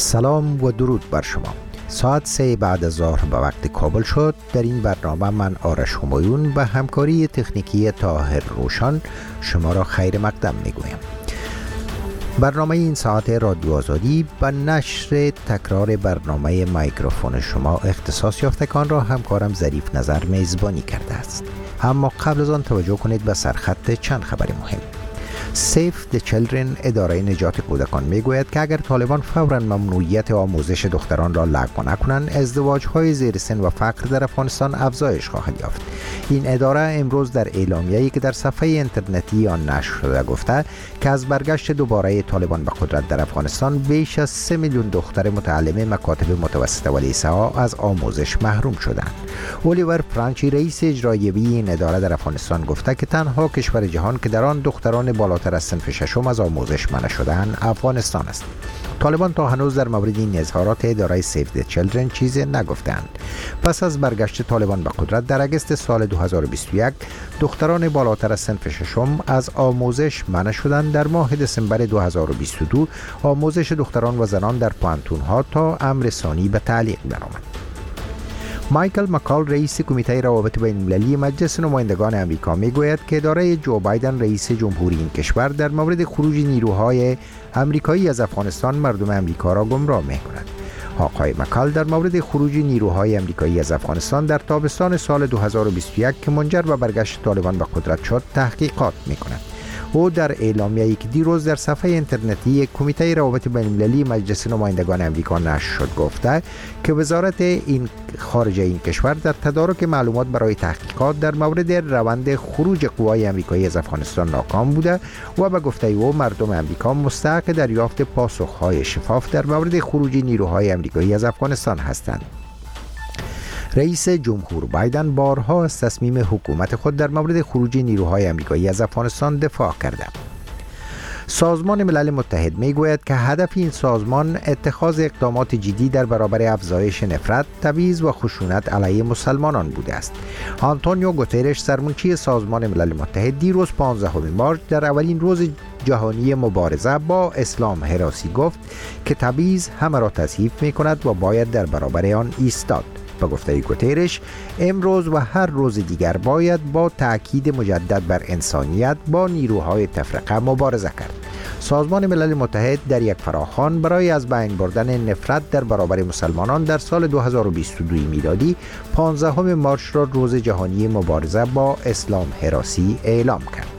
سلام و درود بر شما. ساعت 3 بعد از ظهر به وقت کابل شد. در این برنامه من آرش همایون به همکاری تکنیکی طاهر روشن شما را خیر مقدم میگویم. برنامه این ساعت رادیو آزادی به نشر تکرار برنامه میکروفون شما اختصاص یافتگان را همکارم ظریف نظر میزبانی کرده است. اما قبل از آن توجه کنید به سرخط چند خبر مهم. Save the Children اداره نجات کودکان میگوید که اگر طالبان فوراً ممنوعیت آموزش دختران را لغو نکنند، ازدواج‌های زیر سن و فقر در افغانستان افزایش خواهد یافت. این اداره امروز در اعلامیه‌ای که در صفحه اینترنتی آن نشر شده گفته که از برگشت دوباره طالبان به قدرت در افغانستان بیش از 3 میلیون دختر متعلم مکاتب متوسطه و لیسه‌ها از آموزش محروم شدند. الیور فرانچی رئیس اجرایی این اداره در افغانستان گفته که تنها کشور جهان که در آن دختران بالاتر از صنف ششم از آموزش منع شدند افغانستان است. طالبان تا هنوز در مورد این اظهارات اداره سیو د چیلدرن چیزی نگفتند. پس از برگشت طالبان به قدرت در اگست سال 2021 دختران بالاتر از صنف ششم از آموزش منع شدند. در ماه دسامبر 2022 آموزش دختران و زنان در پانتون‌ها تا امر ثانی به تعلیق درآمد. مایکل مکال رئیس کمیته روابط بین المللی مجلس نمایندگان امریکا میگوید که اداره جو بایدن رئیس جمهوری این کشور در مورد خروج نیروهای امریکایی از افغانستان مردم امریکا را گمراه می‌کند. آقای مکال در مورد خروج نیروهای امریکایی از افغانستان در تابستان سال 2021 که منجر به برگشت طالبان به قدرت شد تحقیقات می‌کند. او در اعلامیه‌ای که دیروز در صفحه اینترنتی کمیته روابط بین المللی مجلس نمایندگان امریکا نشر شد گفته که وزارت خارجه این کشور در تدارک معلومات برای تحقیقات در مورد روند خروج قوای امریکایی از افغانستان ناکام بوده و به گفته او مردم امریکا مستحق دریافت پاسخ‌های شفاف در مورد خروج نیروهای امریکایی از افغانستان هستند. رئیس جمهور بایدن بارها از تصمیم حکومت خود در مورد خروج نیروهای امریکایی از افغانستان دفاع کرده. سازمان ملل متحد میگوید که هدف این سازمان اتخاذ اقدامات جدی در برابر افزایش نفرت، تبعیض و خشونت علیه مسلمانان بوده است. آنتونیو گوترش سرمنشی سازمان ملل متحد دیروز 15 مارس در اولین روز جهانی مبارزه با اسلام هراسی گفت که تبعیض همه را تضعیف می‌کند و باید در برابر آن ایستاد. با گفته گوترش امروز و هر روز دیگر باید با تأکید مجدد بر انسانیت با نیروهای تفرقه مبارزه کرد. سازمان ملل متحد در یک فراخوان برای از بین بردن نفرت در برابر مسلمانان در سال 2022 میلادی 15 مارس را روز جهانی مبارزه با اسلام هراسی اعلام کرد.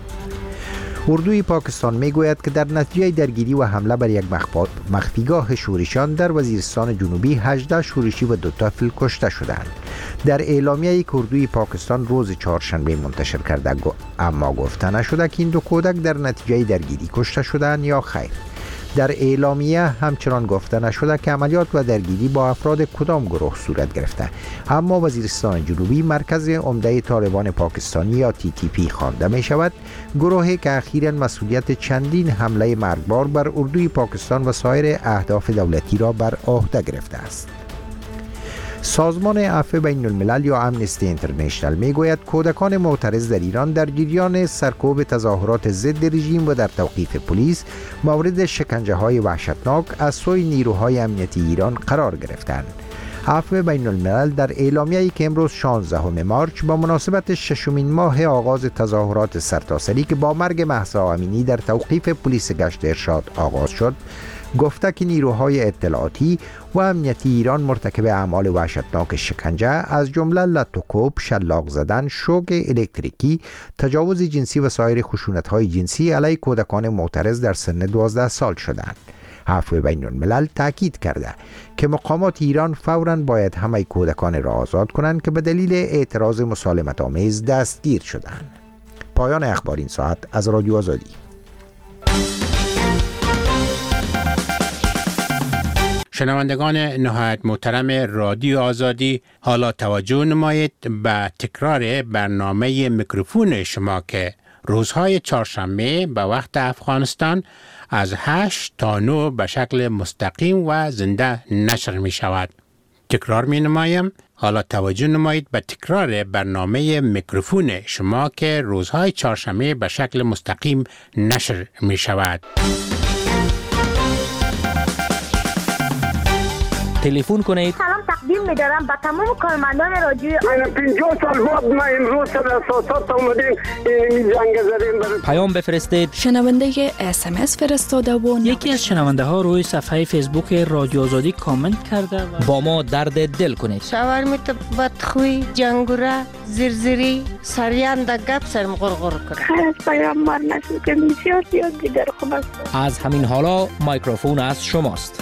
اردوی پاکستان میگوید که در نتیجه درگیری و حمله بر یک مخفیگاه شورشیان در وزیرستان جنوبی 18 شورشی و 2 طفل کشته شدند. در اعلامیه‌ای که اردوی پاکستان روز چهارشنبه منتشر کرده اما گفته نشده که این 2 کودک در نتیجه درگیری کشته شدند یا خیر. در اعلامیه همچنان گفته نشده که عملیات و درگیری با افراد کدام گروه صورت گرفته، اما وزیرستان جنوبی مرکز عمده طالبان پاکستانی یا TTP خوانده می شود، گروهی که اخیراً مسئولیت چندین حمله مرگبار بر اردوی پاکستان و سایر اهداف دولتی را بر عهده گرفته است. سازمان عفو بین الملل یا امنستی اینترنشنال میگوید کودکان معترض در ایران در جریان سرکوب تظاهرات ضد رژیم و در توقیف پلیس مورد شکنجه‌های وحشتناک از سوی نیروهای امنیتی ایران قرار گرفتند. عفو بین الملل در اعلامیه‌ای که امروز 16 مارس با مناسبت ششمین ماه آغاز تظاهرات سرتاسری که با مرگ مهسا امینی در توقیف پلیس گشت ارشاد آغاز شد گفته که نیروهای اطلاعاتی و امنیتی ایران مرتکب اعمال وحشتناک شکنجه از جمله لطوکوب، شلاق زدن، شوک الکتریکی، تجاوز جنسی و سایر خشونت‌های جنسی علیه کودکان معترض در سن 12 سال شدند. عفو بین الملل تاکید کرده که مقامات ایران فوراً باید همه کودکان را آزاد کنند که به دلیل اعتراض مسالمت آمیز دستگیر شدند. پایان اخبار این ساعت از رادیو آزادی. شنوندگان نهایت محترم رادیو آزادی، حالا توجه نمایید به تکرار برنامه میکروفون شما که روزهای چهارشنبه به وقت افغانستان از 8 تا 9 به شکل مستقیم و زنده نشر می شود. تکرار می نمایم. حالا توجه نمایید به تکرار برنامه میکروفون شما که روزهای چهارشنبه به شکل مستقیم نشر می شود. تلفن کنید. سلام تقدیم می‌دارم به تمام کارمندان رادیوی آزادی. 50 سال بعد ما امروز سر اساسات اومدیم این جنگ زدیم. پیام بفرستید. شنونده SMS فرستاده و یکی از شنونده ها روی صفحه فیسبوک رادیو آزادی کامنت کرده و با ما درد دل کنید. شاورمیت بدخوی، جنگوره، زرزری، سریان در گپ سرم غرغر کنه. خیلی از پیام مار نشد که بسیار دیگر خوب است. از همین حالا مایکروفون از شماست.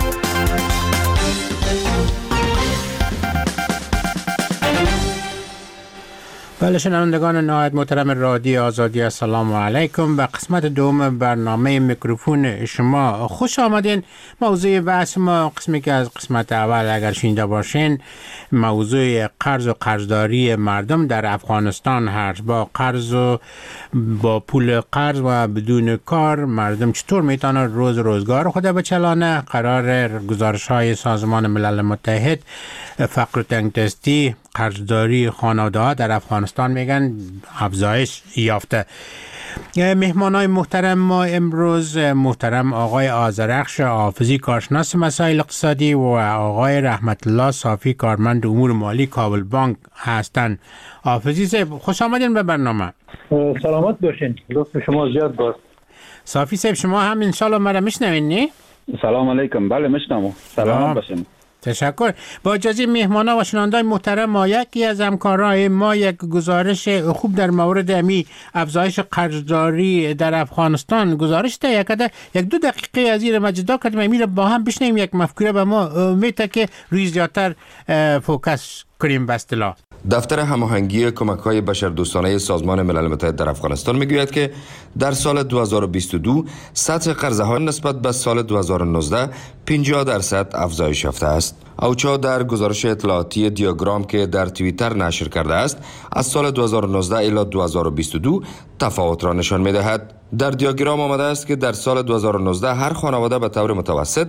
بله شنوندگان نهایت محترم رادیو آزادی، السلام علیکم. به قسمت دوم برنامه میکروفون شما خوش آمدین. موضوع بحث ما قسمی که از قسمت اول اگر شنیده باشین موضوع قرض و قرضداری مردم در افغانستان هست. با قرض و با پول قرض و بدون کار مردم چطور میتونه روزگار خود بچلانه. قرار گزارش های سازمان ملل متحد فقر و تنگدستی قرضداری خانواده ها در افغانستان میگن افزایش یافته. مهمانای محترم ما امروز محترم آقای آذرخش حافظی کارشناس مسائل اقتصادی و آقای رحمت الله صافی کارمند امور مالی کابل بانک هستند. حافظی صاحب خوش آمدین به برنامه. سلامت باشین. لطف شما زیاد باش. صافی صاحب شما هم انشالله مرا میشنوین نی؟ سلام علیکم. بله میشنوم. سلامت باشین. تشکر. با اجازه مهمانا و شنوندگان محترم ما یکی از همکارای ما یک گزارش خوب در مورد امی افزایش قرضداری در افغانستان گزارش ده یک دو دقیقه از این مجدا کردیم امیر با هم بشنیم یک مفکوره به ما میته که روی زیادتر فوکس کنیم به اصطلاح. دفتر هماهنگی کمک‌های بشردوستانه سازمان ملل متحد در افغانستان میگوید که در سال 2022 سطح قرضه‌ها نسبت به سال 2019 50% افزایش یافته است. اوچا در گزارش اطلاعاتی دیاگرام که در توییتر نشر کرده است از سال 2019 الی 2022 تفاوت را نشان می‌دهد. در دیاگرام آمده است که در سال 2019 هر خانواده به طور متوسط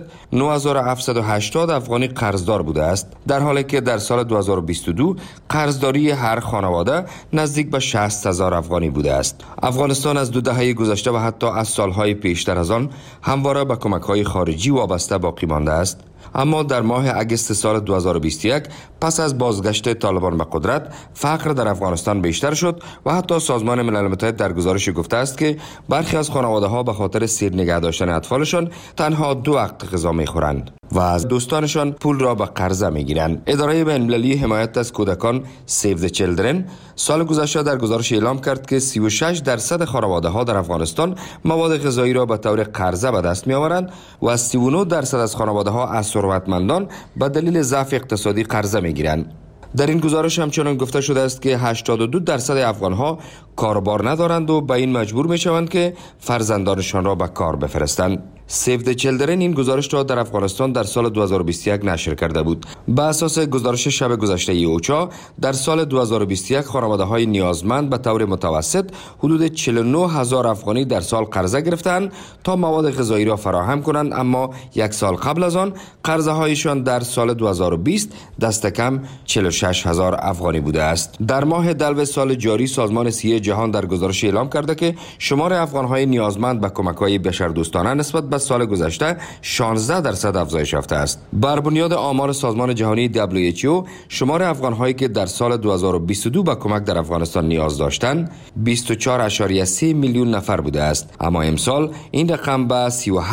9780 افغانی قرضدار بوده است، در حالی که در سال 2022 قرضداری هر خانواده نزدیک به 60000 افغانی بوده است. افغانستان از 2 دهه گذشته و حتی از سالهای پیشتر از آن همواره به کمک‌های خارجی وابسته باقی مانده است. اما در ماه اگست سال 2021 پس از بازگشت طالبان به قدرت فقر در افغانستان بیشتر شد و حتی سازمان ملل متحد در گزارش گفته است که برخی از خانواده‌ها به خاطر سیر نگه داشتن اطفالشان تنها 2 وقت غذا می‌خورند و از دوستانشان پول را به قرضه می‌گیرند. اداره بین‌المللی حمایت از کودکان سیو د چیلدرن سال گذشته در گزارش اعلام کرد که 36% خانواده‌ها در افغانستان مواد غذایی را به طور قرضه به دست می‌آورند و 39% از خانواده‌ها از ثروتمندان به دلیل ضعف اقتصادی قرضه می‌گیرند. در این گزارش همچنان گفته شده است که 82% افغان‌ها کاربار ندارند و به این مجبور می‌شوند که فرزندانشان را به کار بفرستند. سیو د چیلدرن این گزارش را در افغانستان در سال 2021 نشر کرده بود. به اساس گزارش شب گذشته اوچا در سال 2021 خانواده‌های نیازمند به طور متوسط حدود 49000 افغانی در سال قرضه گرفتند تا مواد غذایی را فراهم کنند، اما یک سال قبل از آن قرضه‌هایشان در سال 2020 دست کم 46000 افغانی بوده است. در ماه دلو سال جاری سازمان صحت جهان در گزارش اعلام کرده که شمار افغان‌های نیازمند به کمک‌های بشردوستانه نسبت به سال گذشته 16% افزایش یافته است. بر بنیاد آمار سازمان جهانی WHO شمار افغان‌هایی که در سال 2022 به کمک در افغانستان نیاز داشتند 24.3 میلیون نفر بوده است، اما امسال این رقم به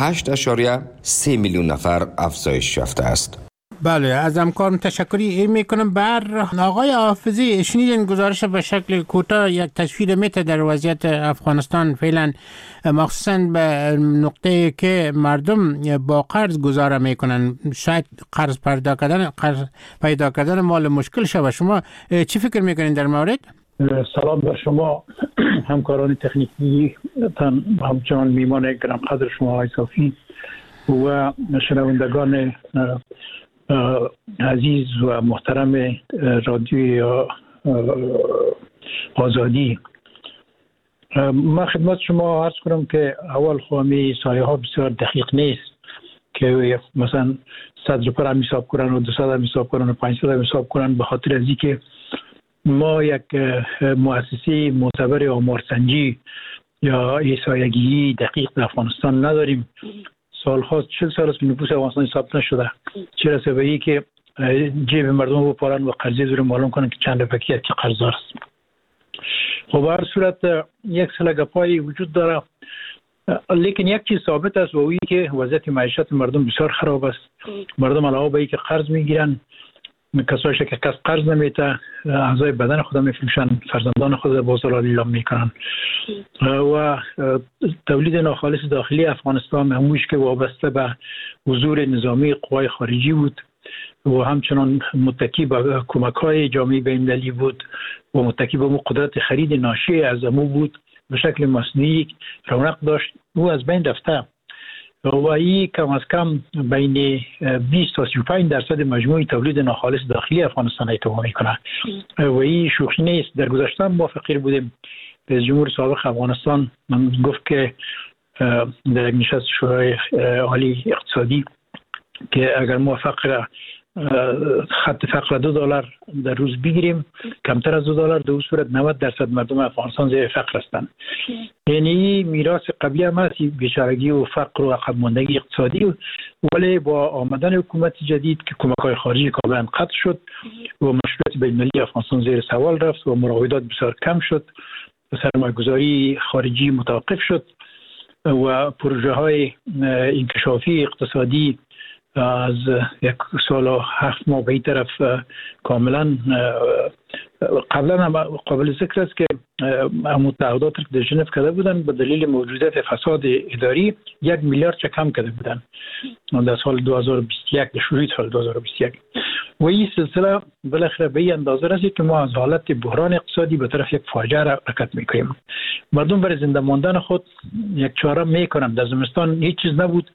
38.3 میلیون نفر افزایش یافته است. بله از همکارم تشکری میکنم. بر آقای حافظی شنیدین گزارش به شکل کوتاه یک تصویر میته در وضعیت افغانستان فعلا، مخصوصا به نقطه که مردم با قرض گذاره میکنن، شاید قرض پیدا کردن مال مشکل شود. شما چی فکر میکنین در مورد؟ سلام به شما همکاران تکنیکی، همچنان میمان گرم قدر شما آقای صافی و شنوندگان عزیز و محترم رادیو آزادی. من خدمت شما عرض کنم که اول خواهمی سایه ها بسیار دقیق نیست که مثلا 100 روپیه هم حساب کنن و 200 هم حساب کنن و 500 هم حساب کنن، به خاطر از اینکه ما یک مؤسسه معتبر آمارسنجی یا احصایه‌گیری دقیق در افغانستان نداریم. سال‌ها 40 سال است که نفوس افغانستان حساب نشده، چه رسه به این که جیب مردم رو بپارن و قرضه زیر معلوم کنن که چند رفکی که قرضدار است. خب هر صورت یک سلسله گپایی وجود داره، لیکن یک چیز ثابت است و اویی که وضعیت معیشت مردم بسیار خراب است. مردم علاوه بر اینکه قرض میگیرن، کسایی که کس قرض نمیته اعضای بدن خود میفروشن، فرزندان خود با زلال اعلام میکنن و تولید ناخالص داخلی افغانستان همونش که وابسته به حضور نظامی قوای خارجی بود و همچنان متکی به کمک‌های جامعه بین‌المللی بود و متکی به قدرت خرید ناشی از امو بود، به شکل مصنوعی رونق داشت، او از بین رفته و این کم از کم بین 20 تا 35% مجموع تولید ناخالص داخلی افغانستان اعتبار میکنه و این شوخی نیست. در گذشته ما فقیر بودیم. رئیس جمهور سابق افغانستان من گفت که در یک نشست شورای عالی اقتصادی که اگر ما خط فقر $2 در روز بگیریم، کمتر از $2 در صورت 90% مردم افغانستان زیر فقر هستند. یعنی میراث قبلی هم هست، بیچارگی و فقر و عقب ماندگی اقتصادی، ولی با آمدن حکومت جدید که کمک‌های خارجی کاملا قطع شد و مشروعیت بین‌المللی افغانستان زیر سوال رفت و مراودات بسیار کم شد، سرمایه‌گذاری خارجی متوقف شد و پروژه‌های انکشافی اقتصادی از یک سال و 7 ماه به این طرف کاملا قبلا هم قابل ذکر است که متحدات در ژنو کرده بودن به دلیل موجودیت فساد اداری 1 میلیارد کم کرده بودن در سال 2021 در شروع سال 2021 و این سلسله بالاخره به این اندازه رسید که ما از حالت بحران اقتصادی به طرف یک فاجعه حرکت میکنیم. مردم برای زنده ماندن خود یک چاره میکنن. در زمستان هیچ چیز نبود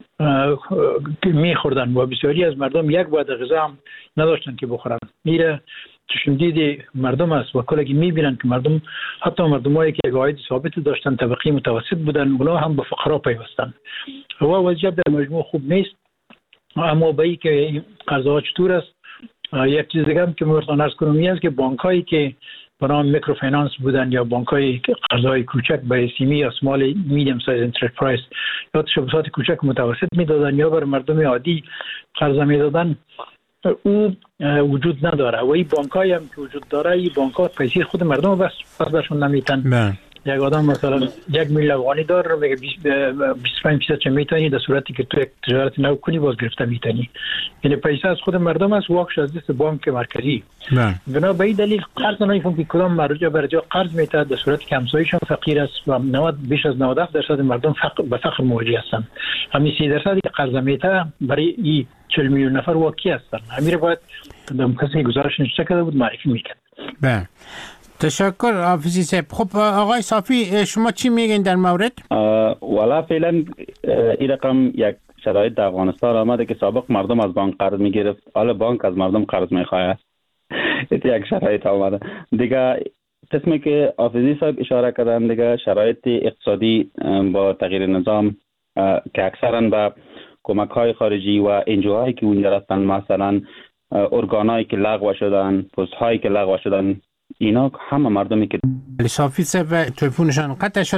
که میخوردن و بسیاری از مردم یک بعد غذا هم نداشتن که بخورن. میره چشم دید مردم است و کلی میبینن که مردم، حتی مردمایی که عاید ثابت داشتن، طبقه متوسط بودن، اونا هم به فقرا پیوستن و وضعیت در مجموع خوب نیست. اما به این که قرض‌ها چطور است، یک چیز دیگه هم که می‌خواستم عرض کنم است که بانک‌هایی که به نام میکروفینانس بودن یا بانک‌های قرض‌های کوچک به SME یا سمال میدیم سایز انترپرایز یا تشبثات کوچک متوسط میدادن یا بر مردم عادی قرض میدادن، او وجود نداره و این بانک‌هایی هم که وجود داره، این بانک‌ها پیسه خود مردم بس برشون نمیتن. یک آدم مثلا 1 میلیون افغانی داره رو میگه 25% چه میتونی، در صورتی که تو یک تجارت نو کنی باز گرفته میتونی. یعنی پیسه از خود مردم است، واکش از دست بانک مرکزی. بنا به این دلیل قرض نمیفهم که کدام مرجع برجا قرض میده، در صورتی که همسایه‌شان فقیر است و بیش از 97% مردم به فقر مواجه هستند. همین 30% که قرض میده برای این 40 میلیون نفر واقعی هستند. همین باید کسی گزارش نشته کرده بود معرفی میکرد. بله. تشکر حافظی صاحب. خب آقای صافی شما چی میگین در مورد؟ والا فعلا این رقم یک شرایط در افغانستان آمده که سابق مردم از بانک قرض میگرفت، حالا بانک از مردم قرض میخواد. یک شرایط آمده دیگه. قسمی که حافظی صاحب اشاره کردن دیگه، شرایط اقتصادی با تغییر نظام که اکثرا به کمک های خارجی و انجوهایی که اونجا هستن، مثلا ارگانایی که لغو شدن، پست هایی که لغو شدن، اینا همه مردمی که صافی صاحب تلفنشان قطع شد.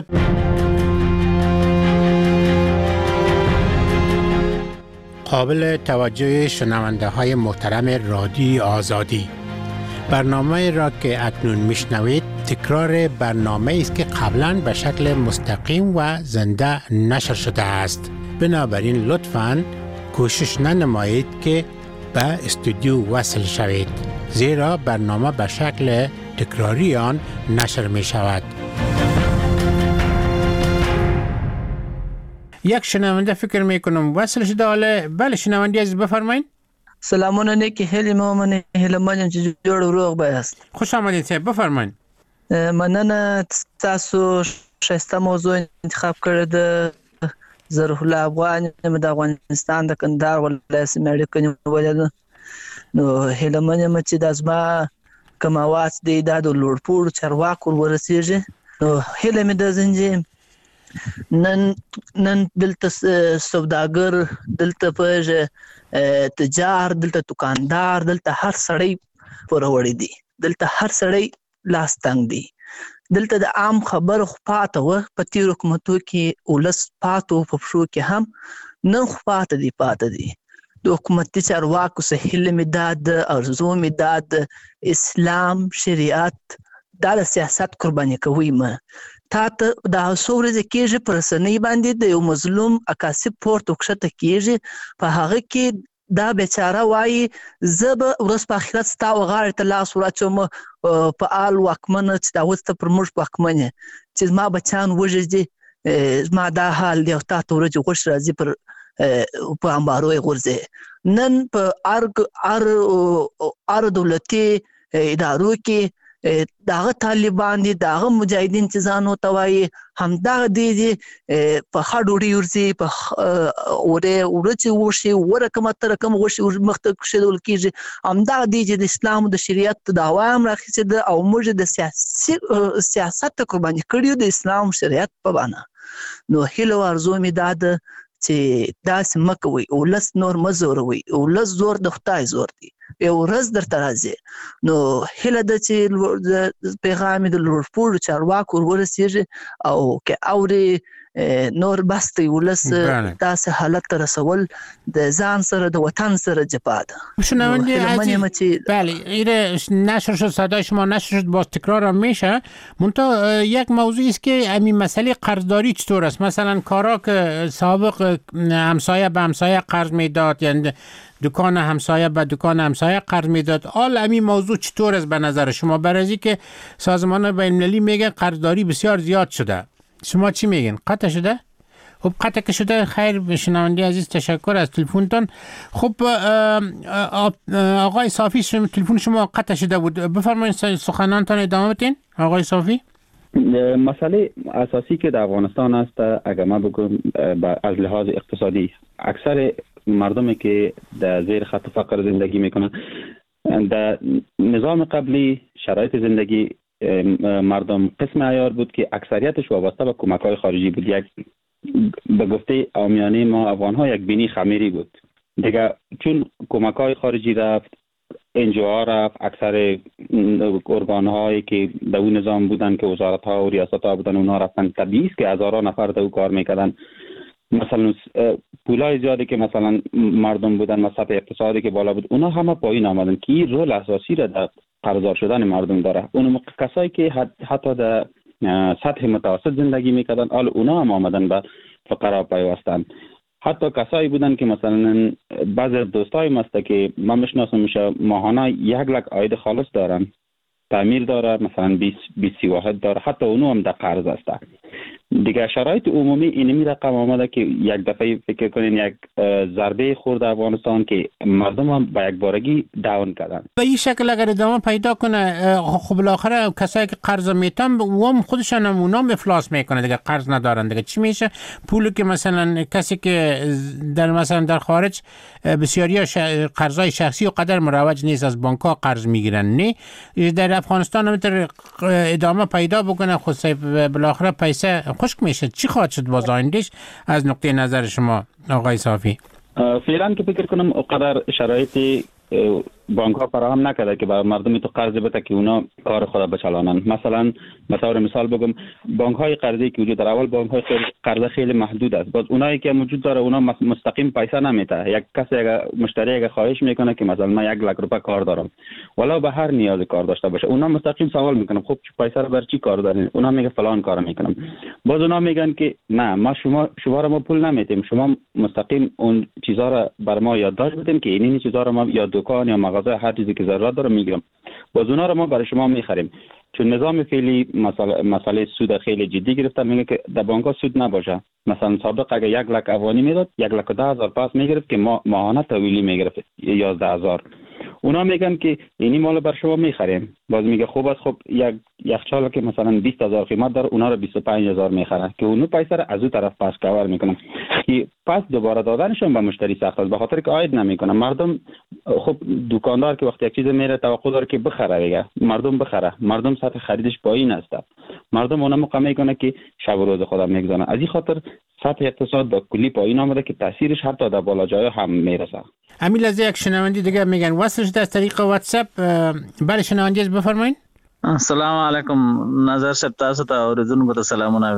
قابل توجه شنونده های محترم رادیو آزادی، برنامه را که اکنون میشنوید تکرار برنامه است که قبلا به شکل مستقیم و زنده نشر شده است. بنابراین لطفاً کوشش ننمایید که به استودیو وصل شوید، زیرا برنامه به شکل تکراری آن نشر می شود. یک شنونده فکر می کنم وصل شده. حالا بله شنونده عزیز بفرمایید. سلامونه نیکی هلی مامنه هلی ماجم چې جوړ روغ بیاست. خوش آمدید صاحب بفرمایید. مننه تاسو شایسته موضوع انتخاب کړی د ظریف الله افغان د افغانستان د کندهار ولایت سیمه اړیکې نیولې. نو هله منم چې د ازما کوم اواز دی د لوړپوړ چرواکو ورسیږي. نو هله مې د زنجې نن دلته سوداګر، دلته پوهېږي تجار، دلته دکاندار، دلته هر سړی پوروړی دی، دلته هر سړی لاس تنګ دی. دلته د عام خبر خو پاته و په تیر حکومتو کې ولس پاتو په پښو کې هم. نن خو پاتې دي د حکومتي چارواکو څخه هیله مې دا د ارزو مې دا د اسلام شریعت دا د سیاست قرباني کوي ما تا ته دا څورځ کېږي پر سنې باندې د یو مظلوم عکاسي پورت وکښته کېږي په هغه کې دا بیچاره وایي زه به ورځ په آخرت ستا وغاړې ته لاس ورچوم په آل واکمنه چې دا اوس ته پر موږ واکمن یې چې زما بچیان وږي زما دا حال دی او تا ته ورځې غوښ راځي په امبارو یې غورځي نن په هر دولتي ادارو کې داغه طالبان دي داغه مجاهدین چې ځان ورته وایي همدغه دي په ښه ډوډۍ ورځي په ورچې وشي ورکمه تر کوم غوښې مخته کښېدل کېږي همدغه دي چې د اسلام د شریعت دعوا هم راخیستې ده او موږ د سیاست قرباني کړي د اسلام شریعت په بانه نو هیله ارزو مې دا ده چې داسې مه کوئ ولس نور مه زوروئ ولس زور د خدای زور دی یو ورځ درته راځي نو هیله ده چې پیغام د لوړپوړو چارواکو ورسیږي او که اوري نور بس دی ولس داسې حالت ته رسول د ځان سره د وطن سره جفا ده. شنونده عزیز بله این نشر شد صدای شما نشر شد باز تکرار هم میشه منتها یک موضوعی است که همین مسئله قرضداری چطور است مثلا کارا که سابق همسایه به همسایه قرض میداد یعنی دکان همسایه به دکان همسایه قرض میداد حال همین موضوع چطور است به نظر شما برای که سازمان بین‌المللی میگن قرضداری بسیار زیاد شده شما چی میگین قطع شده خب قطع که شده خیر شنونده عزیز تشکر از تلفنتون خب آقای صافی تلفن شما قطع شده بود بفرمایید سخنانتان ادامه بدین آقای صافی مسئله اساسی که در افغانستان است اگر ما بگم از لحاظ اقتصادی اکثر مردمی که در زیر خط فقر زندگی میکنن در نظام قبلی شرایط زندگی مردم قسم عیار بود که اکثریتش وابسته به کمک‌های خارجی بود یک به گفته عامیانه ما افغان‌ها یک بینی خمیری بود دیگه چون کمک‌های خارجی رفت انجوها رفت اکثر ارگان‌هایی که در اون نظام بودن که وزارت‌ها و ریاست‌ها بودن اونها رفتن طبیعی است که هزاران نفر در کار میکردن مثلا پولای زیادی که مثلا مردم بودن و سطح اقتصادی که بالا بود اونا همه پایین آمدن که این رول اساسی را در قرضدار شدن مردم داره اون کسایی که حتی در سطح متوسط زندگی میکردن حال اونا هم آمدن به فقرا پیوستن حتی کسایی بودن که مثلا بعضی دوستای مسته که من میشناسم میشه ماهانه 1 لک عاید خالص دارن تعمیر داره مثلا 20 واحد داره حتی اونو هم در قرض است دیگه شرایط عمومی اینمی رقم آمده که یک دفعه فکر کنین یک ضربه خورد افغانستان که مردم هم با یک بارگی داون کردن به این شکل اگر ادامه پیدا کنه خب بالاخره کسایی که قرض میتن و هم خودشان هم اونام افلاس میکنه دیگه قرض ندارن دیگه چی میشه پولی که مثلا کسی که مثلا در خارج بسیاری قرضای شخصی و قدر مروج نیست از بانک ها قرض میگیرن نه در افغانستان هم ادامه پیدا بکنه خود بالاخره پیسه خشک میشه چی خواهد شد باز آیندهش از نقطه نظر شما آقای صافی فعلا که فکر کنم اقدر شرایط بانک ها فراهم نکرده که برای مردمی تو قرض بده که اونا کار خود بچلانن مثلا به طور مثال بگم بانک های قرضی که وجود داره اول بانک های قرض خیلی محدود است باز اونایی که موجود داره اونا مستقیم پیسه نمیده یک کسی اگه مشتری اگه خواهش میکنه که مثلا من 1 لک روپیه کار دارم ولی به هر نیاز کار داشته باشه اونا مستقیم سوال میکنن خب پیسه رو بر چی کار دارین اونا میگه فلان کارو میکنم باز اونا میگن که نه ما شما رو ما پول نمیدیم شما مستقیم اون چیزا رو بر ما یادداشت بدین که این چیزا رو ما یا دکان یا مغازه هر چیزی که ضرورت داره میگیرم باز اونا رو ما برای شما میخریم چون نظام فعلی مسئله سود خیلی جدی گرفتن میگه که در بانک ها سود نباشه مثلا سابق اگه 1 لک افغانی میداد 1,10,000 پس میگرفت که ماهانه تحویلی میگرفت 11,000 اونا میگن که اینی مال بر شما میخریم باز میگه خوب است خب یک یخچال که مثلا 20,000 قیمت داره اونا رو 25,000 میخره که اونو پیسه رو از اون طرف پس کاور میکنن که پس دوباره دادنشون به مشتری سخت است به خاطر که عاید نمیکنه مردم خب دکاندار که وقتی یک چیز میره توقع داره که بخره دیگه مردم بخره مردم سطح خریدش پایین است مردم اونا موقع میکنه که شب و روز خودم میگذارن از این خاطر سطح اقتصاد با کلی پایین آمده که تاثیرش حتی در بالا جای هم میرسه امیل از یک شنوندی دیگه میگن وصلش از طریق واتساپ بله شنوندی بفرمایید السلام علیکم نظر شب تاسو ته اوریدونکو ته سلامونه وایم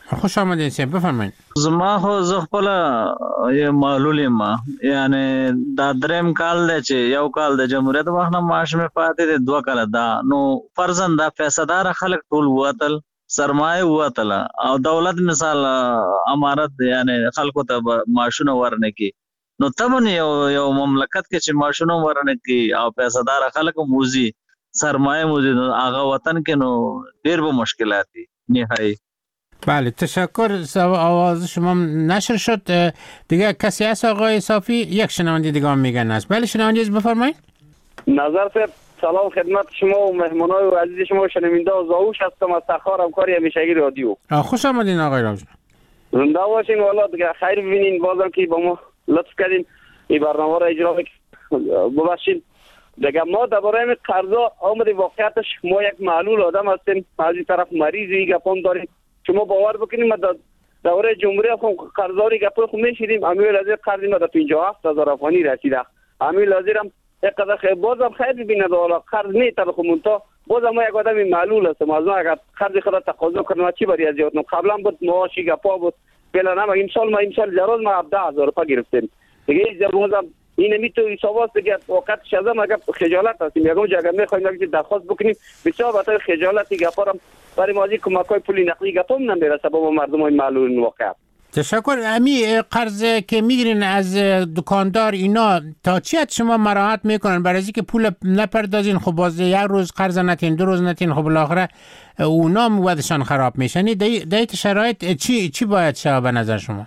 خوش آمدین سیب بفرمایید. زما خو زغپل یو معلولی ما یعنی دا دریم کال دی چې یو کال د جمهوریت وخت نه معاش مې پاتې دی 2 کال دا نو فرزند دا پیسادار خلک ټول واتل سرمایه واتل او دولت مثال امارت یعنی خلکو ته معاشونه ورنه کی نو تمن یو مملکت کې چې معاشونه ورنه کی او پیسادار خلک موزي سرمایه موزي هغه وطن کې نو ډیر به مشکلات دي نهایی. بله تشکر. آواز شما نشر شد. دیگه کسی هست آقای صافی؟ یک شنونده دیگه هم میگن است. بله شنونده بفرمایید. نظر صاحب سلام خدمت شما و مهمانای و عزیز شما شنونده و زاوش هستم از سخار همکاری همیشگی رادیو. خوش آمدین آقای راوش. زنده باشین والا دیگه خیر ببینین بازم که با ما لطف کردین این برنامه را اجرا ببخشید. دیگه ما درباره قرضا آمدیم واقعیتش ما یک معلول آدم هستیم از این طرف مریضی گپام داریم. شما باور بکنید ما دوره جمهوری خود قرضاری گپ خود میشیدیم امیل لازم قرضی ما 57000 افغانی رسیده. امیل لازم یک قدر خیر بازم خیر ببینید والا قرض نیت بخومون تا بازم ما یک آدم معلول هستم از ما اگر قرض خود تقاضا کنم چی بری از یادم قبلا بود معاشی گپا بود فعلا ما امسال جراز ما 17000 روپیه گرفتیم دیگه بازم این میتونه حسابات دیگه وقت شزم اگر خجالت هستیم یگام جگه میخوایم که درخواست بکنیم بسیار بهتر خجالتی گپارم برای مازی کمکای پولی نقدی گپام نمیرسه با مردمای معلول واقعا. تشکر. امی قرض که میگیرین از دکاندار اینا تا چی حد شما مراعات میکنن برای اینکه پول نپردازین خب باز یک روز قرض نتین 2 روز نتین خب بالاخره اونا موادشان خراب میشن. دیت شرایط چی باید شه به نظر شما؟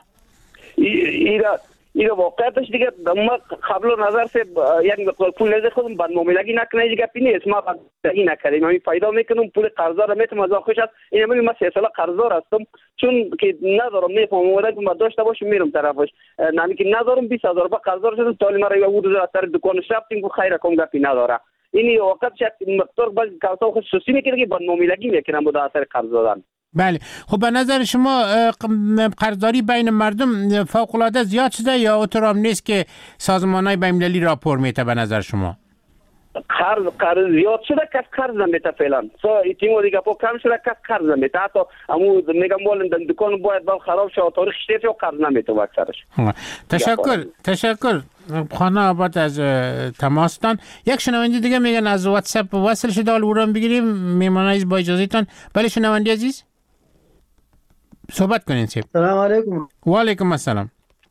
این واقعیتش دیگه ما قبل نظر سے یک مقدار پول از خودم بد معاملگی نکنه دیگه نیست ما بدگی نکردیم من پیدا میکنم پول قرضا رو میتونم از خوش است این من سلسله قرضدار هستم چون که ندارم میفهمم ولی ما داشته باشم میرم طرفش نه که ندارم 20000 روپیه قرضدار شدم تا مرا یه روز از دکان رفتیم گفت خیر کم گپی نداره این وقت شک مقدار باز کارتا خصوصی میکنه که بد معاملگی میکنم با اثر قرض دادن. بله خب به نظر شما قرضداری بین مردم فوق العاده زیاد شده یا احترام نیست که سازمان‌های بین‌المللی راپور میته به نظر شما؟ قرض زیاد شده کس قرض نمیته فعلا ایتیمو دیگه پا کم شده کس قرض نمیته حتی امو میگم والن دکان باید با خراب شد تاریخ شده و قرض نمیته اکثرش. تشکر خانه آباد از تماستان. یک شنونده دیگه میگن از واتساپ وصل شده حال ورم بگیریم میمانایز با اجازهتان. بله شنونده عزیز صحبت کنین سیب. سلام علیکم. و علیکم السلام.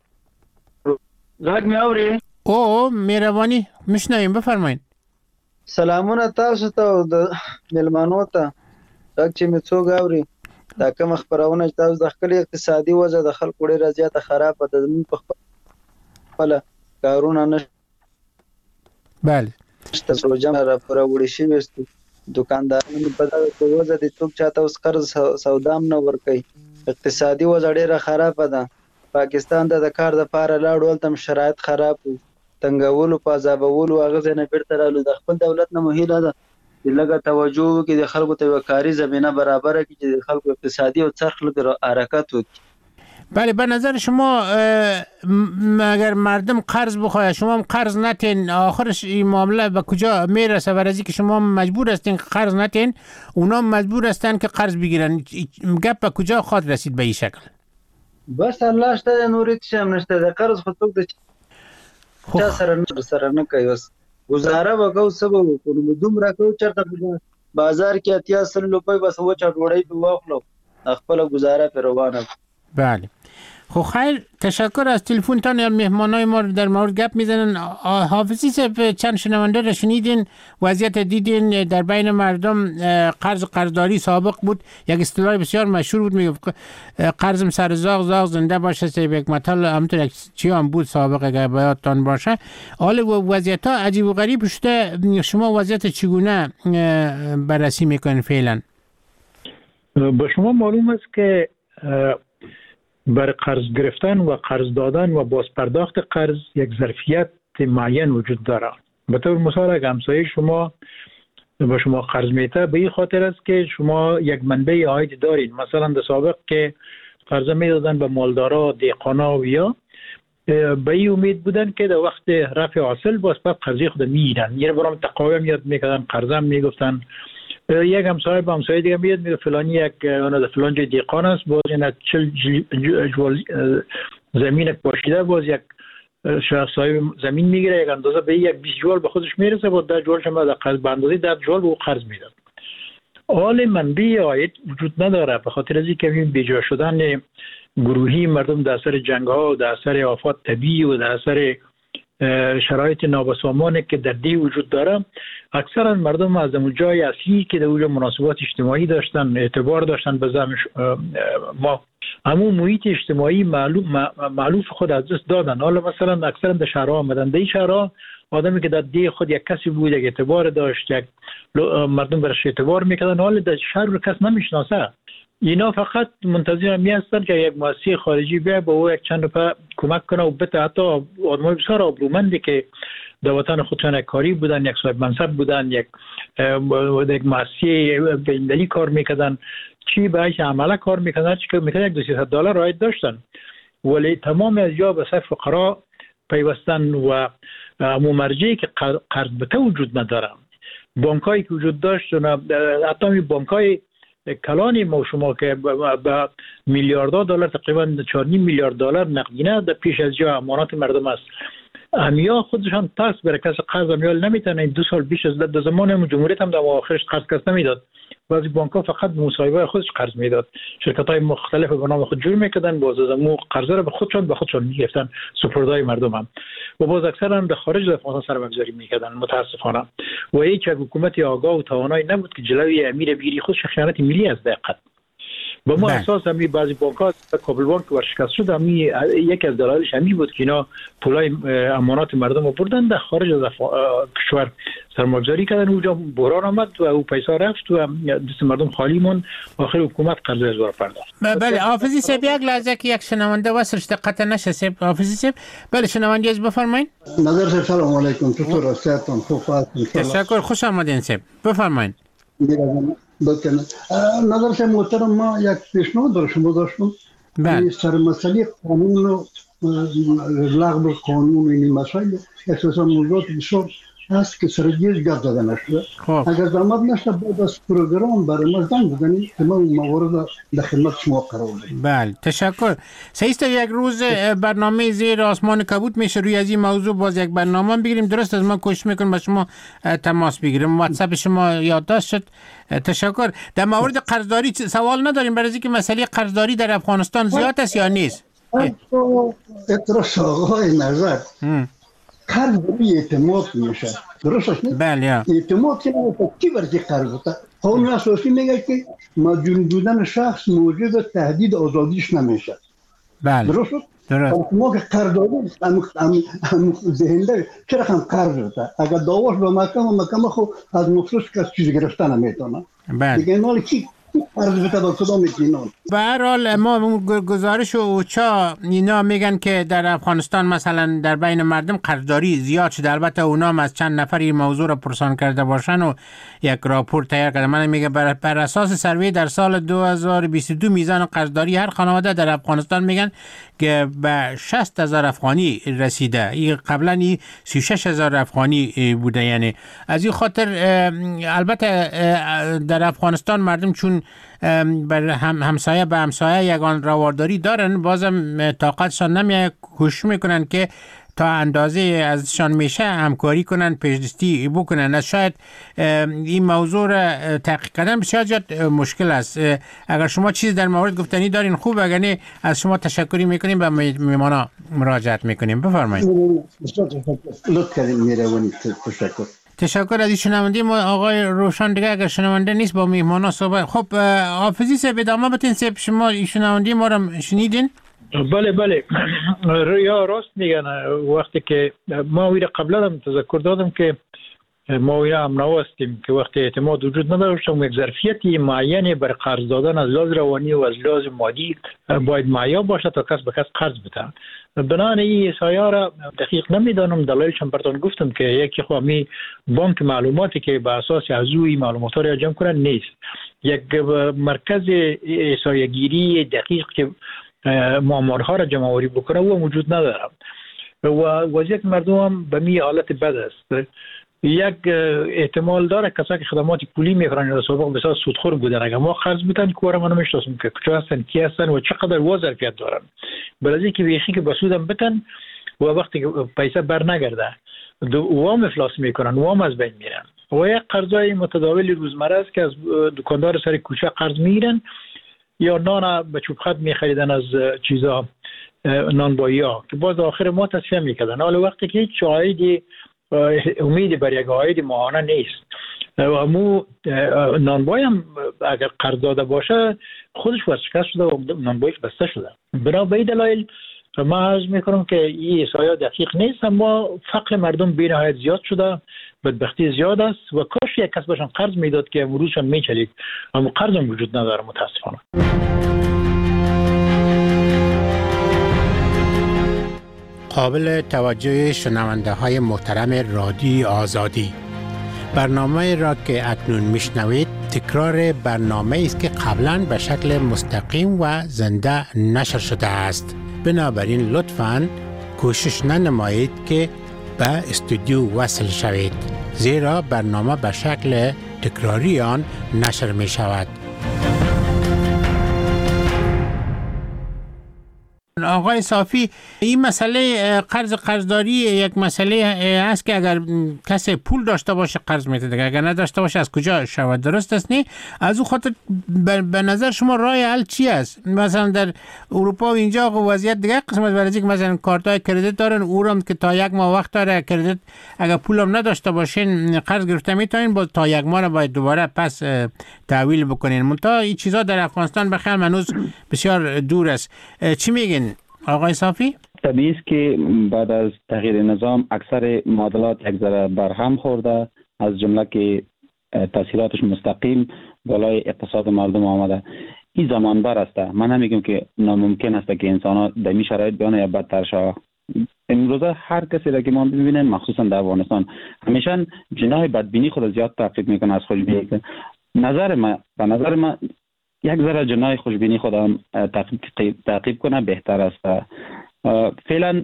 غږ مې اوري؟ او مهرباني مشنویم بفرمایید. سلامونه تاسو ته او د ملمانو ته. غږ چې مې څوک اوري دا کوم خبرونه چې تاسو د خپل اقتصادي وضع د خلکو ډېره زیاته خرابه ده زموږ په خپله کارونه نشته. بله پروژه راپوروړې شوې است دکاندارانو په دغه وضع دي څوک چاته اوس قرض سودا هم نه ورکوي. اقتصادي وضع ډېره خرابه ده. پاکستان ته د کار دپاره لاړو هلته هم شرایط خراب وو تنګولو په عذابولو هغه ځای نه بیرته رالو. د خپل دولت نه مو هیله ده چې لږه توجه وکړي د خلکو ته یوه کاري زمینه برابره کړي چې د خلکو اقتصادي او څرخ لږ حرکت وکړي. بله به نظر شما اگر مردم قرض بخواهد شما هم قرض نتین آخرش این معامله به کجا میرسه؟ برای که شما مجبور هستین که قرض نتین اونا مجبور هستن که قرض بگیرن. گپ به کجا خواهد رسید به این شکل؟ بس الله شته نورې څه هم نشته د قرض خو څوک د چا سره نه کوي. اوس ګزاره به کوو څه به وکړو دومره کوو چېرته بازار کې 80 روپۍ بس وچه ډوډۍ پې واخلو خپله ګزاره پې روانه. بله خب خیر تشکر از تلفنتان. یا مهمانای ما در مورد گپ میزنن. حافظی صاحب چند شنونده را شنیدین وضعیت دیدین در بین مردم قرضداری سابق بود یک اصطلاح بسیار مشهور بود میگفت قرضم سر زاغ زنده باشه صاحب یک مطلب همونطور یک چی هم بود سابق اگر بیاتان باشه. حالا وضعیت ها عجیب و غریب شده. شما وضعیت چگونه بررسی میکنین فعلا؟ به شما معلوم است که برای قرض گرفتن و قرض دادن و بازپرداخت قرض یک ظرفیت معین وجود داره. به طور مثال اگر همسایه شما به شما قرض میده به این خاطر است که شما یک منبع عاید دارید. مثلا در سابق که قرض میدادن به مالدارا دهقانا و یا به این امید بودن که در وقت رفع حاصل باز بعد قرضی خود میگیرن. یعنی برام تقاوم یاد میکردن قرضم میگفتن یک همسایه با همسایه دیگه میاد میگه فلانی یک اون در فلان جای دیقان است، باز اینا 40 جول زمین پاشیده، باز یک شخصای زمین میگیره یک اندازه به یک 20 جول به خودش میرسه، با 10 جولش هم قرض به اندازه 10 جول به قرض میداد. حال منبع عاید وجود نداره به خاطر از اینکه این بیجا شدن گروهی مردم در اثر جنگ ها و در اثر آفات طبیعی و در اثر شرایط نابسامانی که در دی وجود داره. اکثرا مردم از اون جای اصلی که در اونجا مناسبات اجتماعی داشتن، اعتبار داشتن به زعم ما، همون محیط اجتماعی معلوف خود از دست دادن. حالا مثلا اکثرا در شهرها آمدن، در این شهرها آدمی که در دی خود یک کسی بود، یک اعتبار داشت، یک مردم برش اعتبار میکردن، حالا در شهر رو کس نمیشناسه. اینا فقط منتظر می هستن که یک مؤسسه خارجی بیا با او یک چند روپیه کمک کنه و بته. حتی آدمای بسیار آبرومندی که در وطن خودشان کاری بودن، یک صاحب منصب بودن، یک مؤسسه بین‌المللی کار میکردن، چی بهش عمله کار میکردن، چی که میکردن $200 عاید داشتن، ولی تمام از جا به صف فقرا پیوستن و مرجعی که قرض بته وجود نداره. بانکایی که وجود داشت، حتی بانکای کلان ما شما که با میلیاردها دلار، تقریبا 4.5 میلیارد دلار نقدینه در پیش از جا امانات مردم است. امیا خودشان تاس برای کس قرض امیال نمیتونه. 2 سال بیش از در زمان جمهوریت هم در آخرش قرض کس نمیداد. بعضی بانک‌ها فقط به مصاحبه خودش قرض میداد. شرکت‌های مختلف به نام خود جور میکردن، باز از مو قرض را به خودشان میگرفتن، سپردای مردم هم. و باز اکثرا به خارج از افغانستان سرمایه‌گذاری میکردن متاسفانه. و هیچ حکومتی آگاه و توانایی نبود که جلوی امیر بگیری. خودش خیانت ملی از دقت. با ما اساس همی بعضی بانک‌ها، کابل بانک ورشکست شد، همی یکی از دلایلش همی بود که اینا پولای امانات مردم رو بردن در خارج از کشور سرمایه‌گذاری کردن. اونجا بحران آمد و او پیسا رفت و دست مردم خالی موند. آخر حکومت قرض ازوار پرداخت. بله حافظی صاحب، یک لحظه که یک شنونده واسش قطع نشه صاحب. حافظی صاحب بله شنونده از بفرمایید. نظر صاحب سلام علیکم، چطور هستید؟ خوب هستید؟ تشکر، خوش آمدین صاحب، بفرمایید. بکنه نظر صاحب محترم، ما یک پیشنهاد در شما داشتم. بله. سر مسئله قانون و لغو قانون این مسائل اساسا موضوعات بسیار هست که سرگیز گپ زده نشده. اگر زحمت نشه بعد از پروگرام برای ما زنگ بزنید که من موارد در خدمت شما قرار بدم. بله تشکر. سیست یک روز برنامه زیر آسمان کبود میشه روی از این موضوع باز یک برنامه بگیریم. درست از ما کوشش میکنم با شما تماس بگیریم. واتساپ شما یادداشت شد. تشکر. در مورد قرضداری سوال نداریم، برای اینکه مسئله قرضداری در افغانستان زیاد است یا نیست؟ اعتراض آقای نظر قرض روی اعتماد میشه، درست است؟ بله. اعتماد که نمیشه کی برای قرض بده؟ قانون اساسی میگه که مدیون بودن شخص موجب تهدید آزادیش نمیشه. بله. درست است؟ ما که قرض داریم هم ذهنده چرا هم قرض بده؟ اگر دعواش به محکمه خب از مخصوص کس چیز گرفتن نمیتونه. بله. دیگه نال کی به هر حال ما گزارش و اوچا اینا میگن که در افغانستان مثلا در بین مردم قرضداری زیاد شده. البته اونا هم از چند نفر این موضوع را پرسان کرده باشن و یک راپور تیار کرده. من میگه بر اساس سروی در سال 2022 میزان قرضداری هر خانواده در افغانستان میگن که به 60,000 افغانی رسیده. این قبلا 36,000 افغانی بوده. یعنی از این خاطر البته در افغانستان مردم چون بر همسایه به همسایه یگان روارداری دارن، بازم طاقتشان نمیاد، کوشش میکنن که تا اندازه ازشان میشه همکاری کنن، پیشرفتی بکنن. از شاید این موضوع را تحقیق کردن بسیار زیاد مشکل است. اگر شما چیز در مورد گفتنی دارین خوب، اگر نه از شما تشکری میکنیم و میمانا مراجعت میکنیم. بفرمایید. لطف کردین میروانید. تشکر. تشکر از شنونده ما آقای روشن. دیگه اگر شنونده نیست با میهمانا صحبت. خب حافظی صاحب ادامه بدین. صاحب شما شنونده ما رو شنیدین؟ بله یا راست میگن. وقتی که ما ویره قبلا هم تذکر دادم که ما ویره هم نواستیم که وقتی اعتماد وجود نداشتم یک ظرفیتی معینی بر قرض دادن از لحاظ روانی و از لحاظ مادی باید معیار باشه تا کس به کس قرض بده. بنابراین این سایه را دقیق نمیدانم. دلایلش هم براتون گفتم که یکی خوامی بانک معلوماتی که به اساس ازوی معلومات را جمع کنن نیست. یک مرکز احصایه گیری دقیق که معمارها را جمع آوری بکنه و موجود نداره و وضعیت مردم هم به می حالت بد است. یک احتمال داره کسایی که خدمات پولی میکنن یا سابق بسیار سودخور بودن اگر ما قرض بدن کار ما نمیشناسیم که کجا هستن کی هستن و چقدر ظرفیت دارن بلکه که بیخی که بسودم بتن و وقتی که پیسه بر نگرده وام افلاس میکنن وام از بین میرن و یک قرضای متداول روزمره است که از دکاندار سر کوچه قرض میگیرن یا نان به چوب خط میخریدن از چیزا نانبایی ها که باز آخر ما تصفیه میکردن حالا وقتی که هیچ عایدی امید بر یک عاید ماهانه نیست و مو نانبای هم اگر قرض داده باشه خودش ورشکست شده و نانبایش بسته شده بنا به این دلایل ما عرض میکنم که این احصایات دقیق نیست اما فقر مردم بی‌نهایت زیاد شده بدبختی زیاد است و کاش یک کس باشن قرض میداد که امروزشان میچلید اما قرض هم وجود نداره متاسفانه. قابل توجه شنونده های محترم رادیو آزادی، برنامه را که اکنون میشنوید تکرار برنامه است که قبلا به شکل مستقیم و زنده نشر شده است. بنابراین لطفاً کوشش ننمایید که به استودیو وصل شوید، زیرا برنامه به شکل تکراری آن نشر می شود. آقای صافی، این مسئله قرضداری یک مسئله است که اگر کسی پول داشته باشه قرض میده، اگر نداشته باشه از کجا شود؟ درست است نه؟ از اون خاطر به نظر شما راه حل چی است؟ مثلا در اروپا و اینجا وضعیت دیگه قسمت برای که مثلا کارتای کردیت دارن، اونم که تا یک ماه وقت داره کردیت، اگر پولم نداشته باشین قرض گرفته میتونین با تا یک ماه باید دوباره پس تحویل بکنین. منتها این چیزا در افغانستان بخیر هنوز بسیار دور است. چی میگین آقای صافی؟ طبیعی است که بعد از تغییر نظام اکثر معادلات یک ذره برهم خورده، از جمله که تاثیراتش مستقیم بالای اقتصاد مردم آمده. این زمان بر است. من نمیگم که ناممکن است که انسان ها در این شرایط بیان یا بدتر شود. امروزه هر کسی را که ما ببینیم مخصوصا در افغانستان همیشه جناح بدبینی خود زیاد تعقیب میکنه از خوشبینی. به نظر من یک ذره جناح خوشبینی خودم تعقیب کنه بهتر است. فعلا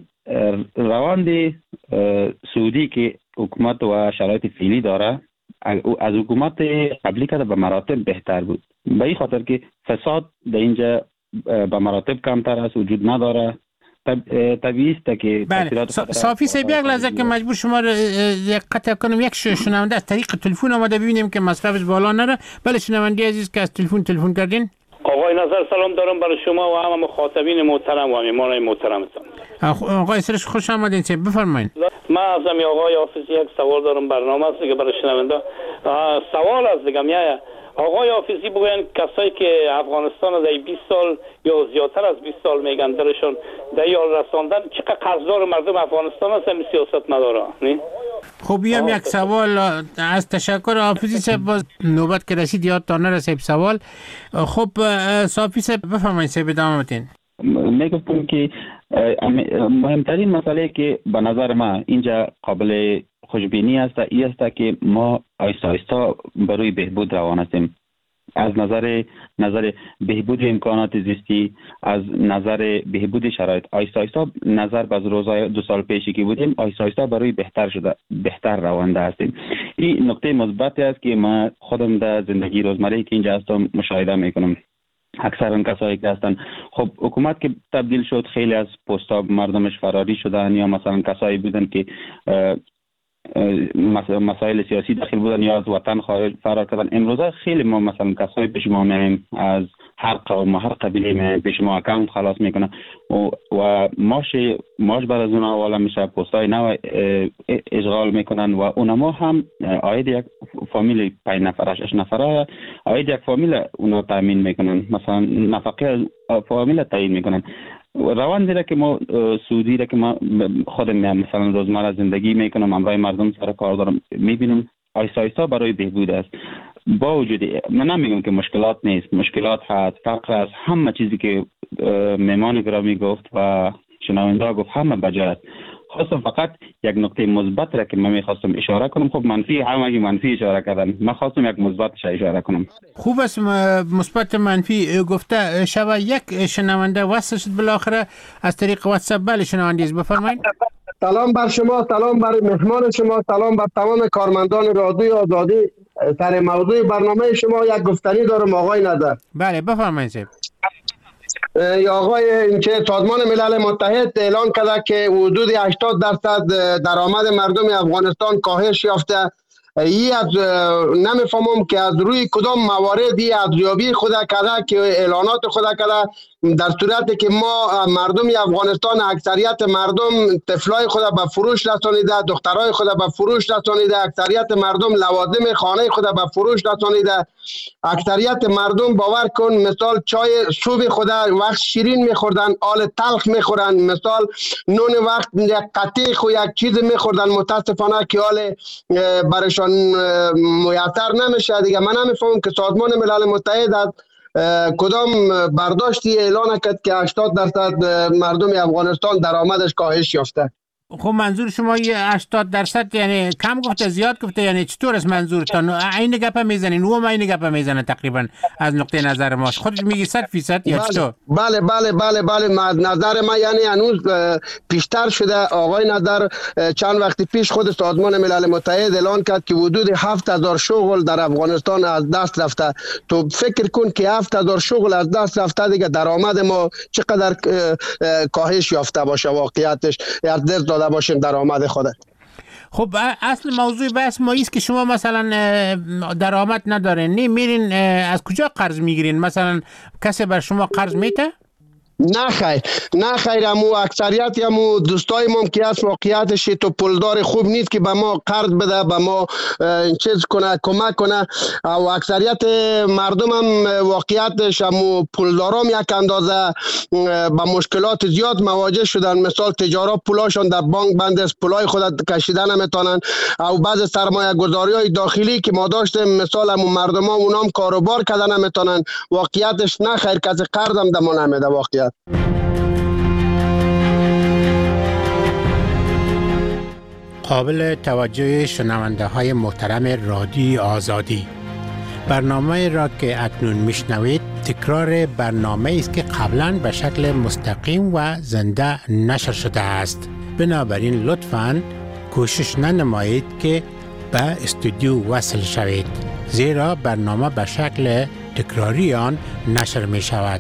روند سعودی که حکومت و شرایط فعلی داره از حکومت قبلی که به مراتب بهتر بود، به این خاطر که فساد در اینجا به مراتب کمتر است، وجود نداره. طبیعی است که بله. صافی صاحب یک لحظه که مجبور شما یک قطع کنم، یک شنونده از طریق تلفن آمده، ببینیم که مصرفش بالا نره. بله شنونده عزیز که از تلفن کردین. آقای نظر سلام دارم برای شما و همه مخاطبین محترم و امیمانای محترمتان. آقای سرش خوش آمدین، چه بفرمایید. من از آقای حافظی یک سوال دارم، برنامه است که برای شنونده سوال است دیگه. آقای حافظی بگوین کسایی که افغانستان از 20 سال یا زیادتر از 20 سال میگن درشون در یال رساندن، چقدر قرضدار مردم افغانستان هستن سیاست مدارا نه؟ خب بیام یک سوال از تشکر حافظی صاحب، باز نوبت که رسید یاد تا نرسید سوال. خب صافی صاحب بفرمایید صاحب ادامه بدین. میگم که مهمترین مسئله که به نظر من اینجا قابل خوشبینی است این است که ما آیسته آیسته برای بهبود روان هستیم. از نظر بهبود امکانات زیستی، از نظر بهبود شرایط آیسته آیسته نظر به روزهای 2 سال پیشی که بودیم آیسته آیسته برای بهتر روانده هستیم. این نکته مثبتی است که ما خودم در زندگی روزمره که اینجا هستم مشاهده میکنم. اکثرا کسایی که هستن، خب حکومت که تبدیل شد خیلی از پست‌ها مردمش فراری شدن، یا مثلا کسایی بودن که مسائل سیاسی داخل بودن یا از وطن فرار کردن. امروزه خیلی ما مثلا کسایی پیش ما میایم از هر قوم و هر قبیله میایم پیش ما اکانت خلاص میکنن و ماش بعد از اون حواله میشه، پستای نو اشغال میکنن و اونما هم عاید یک فامیل 5 نفره 6 نفره عاید یک فامیل اونا تامین میکنن، مثلا نفقه فامیل تعیین میکنن. روان دیره که ما سعودی را که ما خودم مثلا روزمره زندگی میکنم، همراه مردم سر کار دارم، میبینم آیسته آیسته برای بهبود است. با وجود من نمیگم که مشکلات نیست، مشکلات هست، فقر است، همه چیزی که مهمان گرامی گفت و شنونده گفت همه بجا است. خواستم فقط یک نکته مثبت را که من میخواستم اشاره کنم. خب همه منفی اشاره کردن، من خواستم یک مثبتش اشاره کنم. خوب است مثبت منفی گفته شب. یک شنونده وصل شد بالاخره از طریق واتساپ. بله شنونده بفرمایید. سلام بر شما، سلام بر مهمان شما، سلام بر تمام کارمندان رادیو آزادی. سر موضوع برنامه شما یک گفتنی دارم آقای نظر. بله بفرمایید. آقای اینکه سازمان ملل متحد اعلان کرده که حدود 80% درآمد مردم افغانستان کاهش یافته. ای از نمیفهمم که از روی کدام مواردی ارزیابی خود کرده که اعلانات خود کرده، در صورتی که ما مردم افغانستان اکثریت مردم طفلای خود به فروش رسانیده، دخترای خود به فروش رسانیده، اکثریت مردم لوازم خانه خود به فروش رسانیده، اکثریت مردم باور کن مثال چای صبح خود وقت شیرین میخوردن، آل تلخ میخورن، مثال نون وقت یک قطیخ و یک چیز میخوردن، متاسفانه که حال برشان میسر نمیشه دیگه. من نمیفهمم که سازمان ملل متحد از کدام برداشتی اعلان کرد که 80% مردم افغانستان درآمدش کاهش یافته. خب منظور شما 80% یعنی کم گفته زیاد گفته، یعنی چطور است منظورتان؟ این گپ میزنین و این گپ میزنه تقریبا از نقطه نظر ما. خودش میگی 100% یا چطور؟ بله نظر ما یعنی هنوز پیشتر شده. آقای نظر چند وقت پیش خود سازمان ملل متحد اعلان کرد که حدود 7000 شغل در افغانستان از دست رفته. تو فکر کن که 7000 شغل از دست رفته دیگه درآمد ما چقدر کاهش یافته باشه واقعیتش، از دست داده باشیم درآمد خود. خب اصل موضوع بحث ما است که شما مثلا درآمد ندارین، میرین از کجا قرض میگیرین؟ مثلا کسی بر شما قرض میده؟ نه خیر امو اکثریت امو دوستای ما که از واقعیتش تو پولدار خوب نیست که به ما قرض بده، به ما چیز کنه، کمک کنه. و اکثریت مردم هم واقعیتش امو پولدارام یک اندازه با مشکلات زیاد مواجه شدن. مثال تجارت پولاشون در بانک بند است، پولای خود کشیدن نمیتونن. او بعض سرمایه گذاری های داخلی که ما داشتیم مثال امو مردم ها اونام کاروبار کردن نمیتونن. واقعیتش نه خیر کسی قرض هم دمون نمیده واقعیت. قابل توجه شنونده های محترم رادیو آزادی، برنامه را که اکنون میشنوید تکرار برنامه است که قبلا به شکل مستقیم و زنده نشر شده است. بنابراین لطفاً کوشش ننمایید که به استودیو وصل شوید، زیرا برنامه به شکل تکراری آن نشر می شود.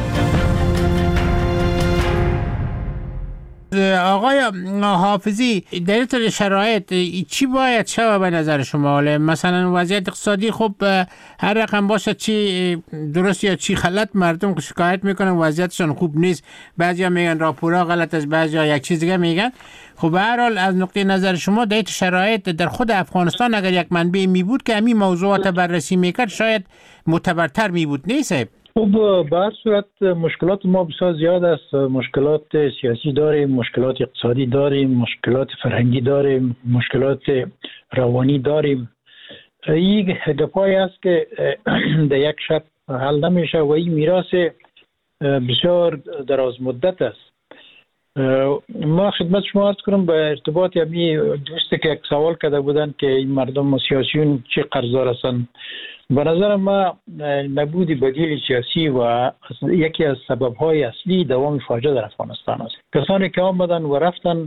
آقای حافظی، در این شرایط چی باید شود به نظر شما؟ مثلا وضعیت اقتصادی خب هر رقم باشه، چی درست یا چی غلط، مردم شکایت میکنن وضعیتشون خوب نیست. بعضیا میگن راپورا غلط است، بعضیا یک چیز دیگه میگن. خب به هر حال از نقطه نظر شما در این شرایط در خود افغانستان اگر یک منبع می بود که همین موضوعات بررسی میکرد شاید معتبرتر می بود، نیست؟ خب به هر صورت مشکلات ما بسیار زیاد است. مشکلات سیاسی داریم، مشکلات اقتصادی داریم، مشکلات فرهنگی داریم، مشکلات روانی داریم. این گپایی است که در یک شب حل نمیشه و این میراث بسیار دراز مدت است. ما خدمت شما عرض کنم به ارتباط یعنی دوستی که یک سوال کرده بودن که این مردم و سیاسیون چه قرضدار هستند. به نظر ما نبود بدیل سیاسی و یکی از سبب‌های اصلی دوام فاجعه در افغانستان است. کسانی که آمدن و رفتن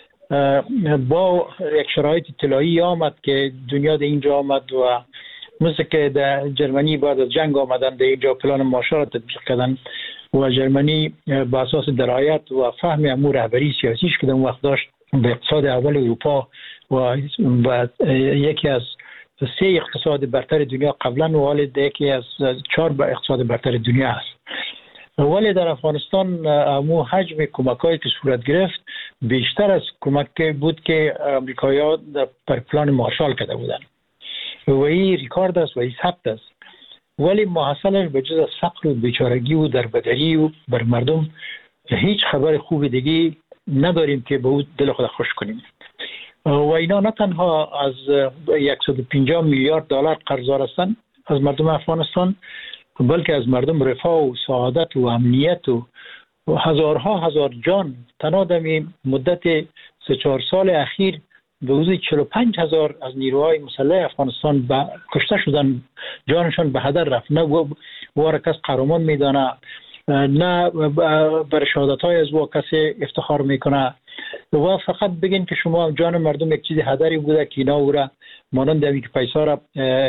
با یک شرایط طلایی آمد که دنیا در اینجا آمد و مثل که در جرمنی بعد از جنگ آمدن در اینجا پلان مارشال را تطبیق کردن و جرمنی با اساس درایت و فهم امور رهبری سیاسیش که در وقت داشت به اقتصاد اول اروپا و یکی از 3 اقتصاد برتر دنیا قبلا و حال یکی از 4 اقتصاد برتر دنیا است. ولی در افغانستان امو حجم کمک‌هایی که صورت گرفت بیشتر از کمک بود که امریکایی‌ها در پلان مارشال کرده بودند و این ریکارد است و این ثبت است. ولی محصلش به جز فقر و بیچارگی و دربدری و بر مردم هیچ خبر خوب دیگه نداریم که به او دل خود خوش کنیم. و اینا نه تنها از 150 میلیارد دلار قرضدار هستند از مردم افغانستان، بلکه از مردم رفاه و سعادت و امنیت و هزارها هزار جان تنها در مدت 3-4 سال اخیر به حدود 45,000 از نیروهای مسلح افغانستان کشته شدن، جانشان به هدر رفت. نه وار کس قهرمان میدانه، نه بر شهادت‌های از او کسی افتخار میکنه. و فقط بگین که شما جان مردم یک چیزی هدری بوده که اینا او را مانند که پیسا را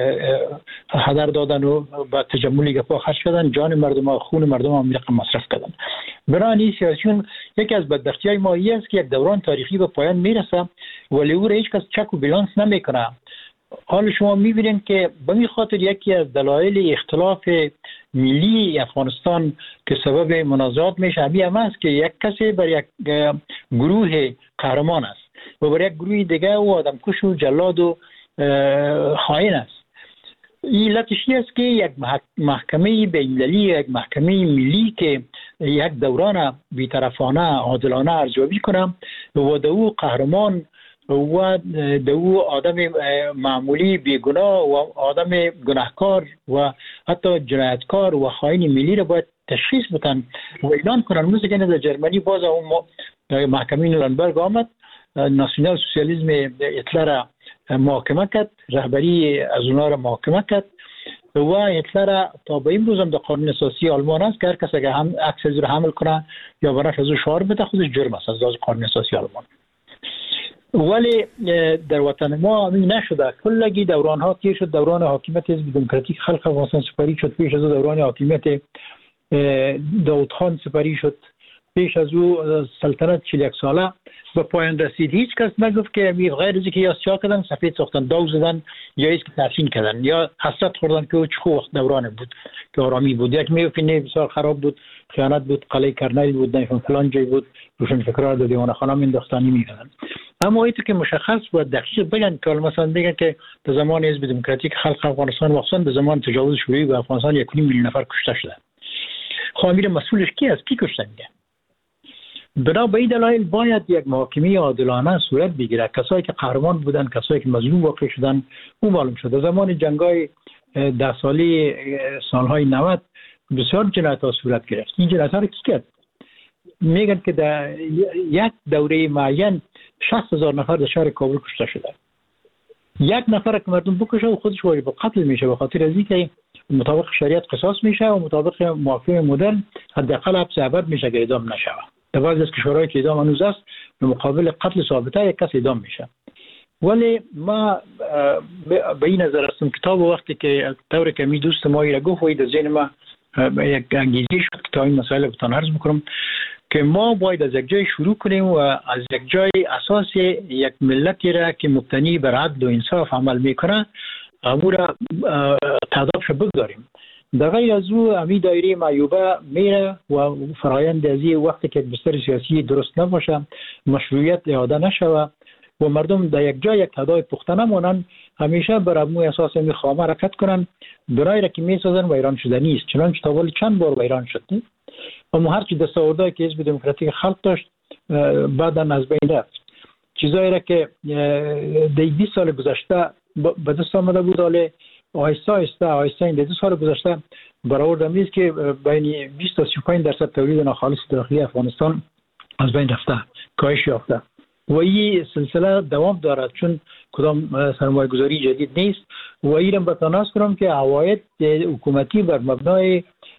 هدر دادن و با تجملی گپا خرج کردن، جان مردم ها خون مردم ها رقم مصرف کردن. برای سیاسیون یکی از بدبختی های ما است که یک دوران تاریخی به پایان میرسه ولی او را هیچ کس چک و بیلانس نمیکنه. حال شما میبینید که به این خاطر یکی از دلایل اختلاف ملی افغانستان که سبب منازعات میشه هم است که یک کسی بر یک گروه قهرمان است و بر یک گروه دیگه و آدمکش و جلاد و خائن است. این علتش است که یک محکمه بین‌المللی، یک محکمه ملی که یک دوران بی‌طرفانه عادلانه ارزیابی کنه و دو قهرمان و دو آدم معمولی بیگناه و آدم گناهکار و حتی جنایتکار و خائن ملی را باید تشخیص بدن و اعلان کنن. مثل که در جرمنی باز اون محکمه نورنبرگ آمد، ناسیونال سوسیالیسم هیتلر محاکمه کرد، رهبری از اونها را محاکمه کرد و هیتلر تا به این روز هم در قانون اساسی آلمان است که هر کس اگر هم عکس از حمل کنه یا برایش از شعار بده خودش جرم است از لحاظ قانون اساسی آلمان. ولی در وطن ما همین نشده. کلگی دوران ها تیر شد. دوران حاکمیت حزب دموکراتیک خلق افغانستان سپری شد، پیش از او دوران حاکمیت داود خان سپری شد، پیش از او سلطنت 41 ساله به پایان رسید. هیچ کس نگفت که غیر از اینکه یا سیاه کردن، سفید ساختن، داو زدن یا ایست که تحسین کردن یا حسرت خوردن که چه وقت دوران بود که آرامی بود. یک میگفت نه بسیار خراب بود، خیانت بود، قلعه کرنل بود، نه فلان جای بود، روشنفکران دو دیوان خانه انداختنی می‌کردن. اما اینطور که مشخص بود دقیق بگن که مثلا بگن که در زمان حزب دموکراتیک خلق افغانستان واقعا در زمان تجاوز شوروی به افغانستان 1.5 میلیون نفر کشته شده. خب امیر مسئولش کی است؟ کی کشته میگه؟ بنا به این دلایل باید یک محاکمه عادلانه صورت بگیره. کسایی که قهرمان بودن، کسایی که مظلوم واقع شدن، اون معلوم شده. زمان جنگ‌های 10 ساله سالهای 90 بسیار جنایت‌ها صورت گرفت. این جنایت‌ها رو کی کرد؟ میگن که در یک دوره معین 60,000 نفر در شهر کابل کشته شده. یک نفر که مردم بکشه و خودش واجب قتل میشه به خاطر از اینکه مطابق شریعت قصاص میشه و مطابق معافی مدرن حداقل حبس ابد میشه که اعدام نشه. در بعضی از کشورهای که اعدام هنوز است به مقابل قتل ثابته یک کس اعدام میشه. ولی ما به این نظر هستم کتاب وقتی که طور که می دوست ما را گفت و در ذهن ما یک انگیزه شد که تا این مسئله بتان عرض بکنم که ما باید از یک جای شروع کنیم و از یک جای اساس یک ملتی را که مبتنی بر عدل و انصاف عمل میکنه امو را تضابش بگذاریم. در غیر از او امی دایره معیوبه میره و فرایند ازی وقتی که بستر سیاسی درست نباشه، مشروعیت اعاده نشوه و مردم در یک جای یک تدای پخته نمونن، همیشه بر امو اساس می خامه حرکت کنن. برای را که میسازن ویران شده نیست، چنانچه تا ولی چند بار ویران شد. اما هرچی دستاوردهایی که حزب دموکراتیک خلق داشت بعدا از بین رفت. چیزایی را که در 20 سال گذشته به دست آمده بود، حالا آهسته این 2 سال گذشته برآورده میست که بین 20 تا 35% تولید ناخالص داخلی افغانستان از بین رفته، کاهش یافته و این سلسله دوام دارد چون کدام سرمایه گذاری جدید نیست. و این بتاناس کنم که عواید حکومتی بر مبنای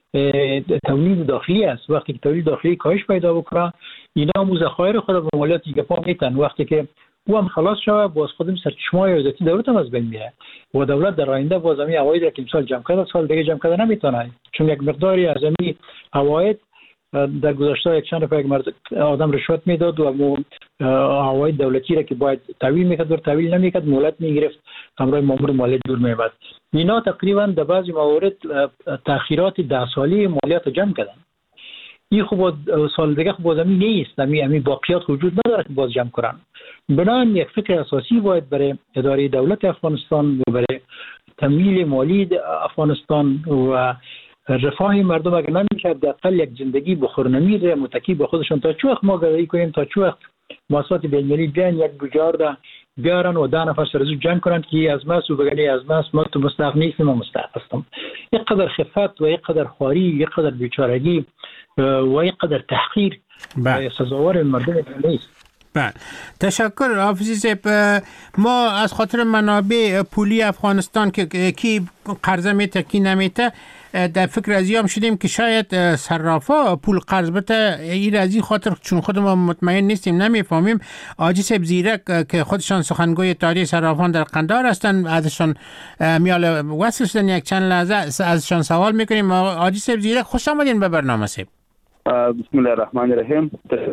تولید داخلی است. وقتی که تولید داخلی کاهش پیدا بکنه اینا ذخایر خود به مالیات دیگه پا میتن. وقتی که او هم خلاص شود باز خودم سرچشمه‌های ارزیابی دولت هم از بین میره و دولت در آینده باز همین عواید را که امسال جمع کرده سال دیگه جمع کرده نمیتونه، چون یک مقداری از همین عواید در گذشته یک چند دفعه یک آدم رشوت میداد و عواید دولتی را که باید تحویل میکرد و تحویل نمیکرد مهلت میگرفت، همراه مامور مالیات دور میبرد. اینا تقریبا در بعضی موارد تأخیرات 10 ساله مالیات جمع کردن. این خوب سال دیگه خوب زمین نیست، همین باقیات وجود نداره که باز جمع کنن. بنابراین یک فکر اساسی باید برای اداره دولت افغانستان و برای تمویل مالی افغانستان و رفاه مردم اگر نمیشه حداقل یک زندگی بخورنمیر متکی به خودشون تا چه وقت ما گذاری کنیم، تا چه وقت مؤسسات بین‌المللی بیان یک بجار بیارن و 10 نفر سر از جنگ کنن که از ماست و بگلی از ماست ما تو مستحق نیستیم و مستحق هستم. یک قدر خفت و یک قدر خواری، یک قدر بیچارگی و یک قدر تحقیر سزاوار مردم نیست. بله، تشکر حافظی صاحب. ما از خاطر منابع پولی افغانستان که کی قرضه میته کی نمیته در فکر از یام شدیم که شاید صرافا پول قرض بده، این از این خاطر چون خود ما مطمئن نیستیم نمیفهمیم. حاجی صاحب زیرک که خودشان سخنگوی اتحادیه صرافان در قندهار هستند، ازشان میال وصل شدن، یک چند لحظه ازشان سوال میکنیم. حاجی صاحب زیرک خوش آمدین به برنامه صاحب. بسم الله الرحمن الرحیم.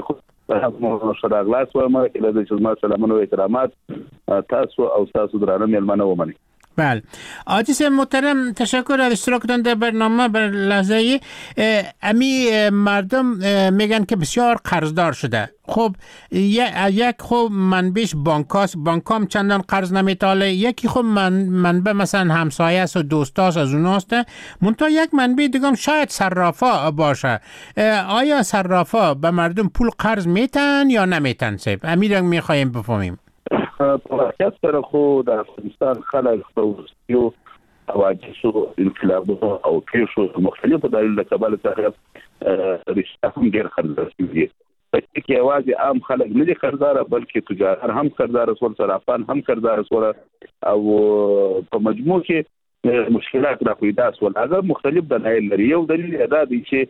شد اغلاس و ما که لدی شما سلامون و اکرامات تاسو او تاسو درانه میلمانه و منی. بله حاجی صاحب محترم، تشکر از اشتراکتان در برنامه. بر لحظه امی مردم میگن که بسیار قرضدار شده. خب یک خب منبعش بانکاست، بانکام چندان قرض نمیتاله. یکی خب منبع مثلا همسایه است و دوستاست از اوناست. منتها یک منبع دیگه شاید صرافا باشه. آیا صرافا به مردم پول قرض میتن یا نمیتن صاحب؟ امیر میخوایم بفهمیم. واقعیت سره خو د افغانستان خلک یو حوادثو انقلابونو او پیښو مختلفو دلایلو له کبله څخه رشته هم ډېر خرڅ شوي. په کې یوازې عام خلک نه دي قرضدار، بلکې تجار هم قرضدار سول، صرافان هم قرضدار سول، او په مجموع کې مشکلات را پیدا سول. هغه مختلف دلایل لري. یو دلیل دا دی چې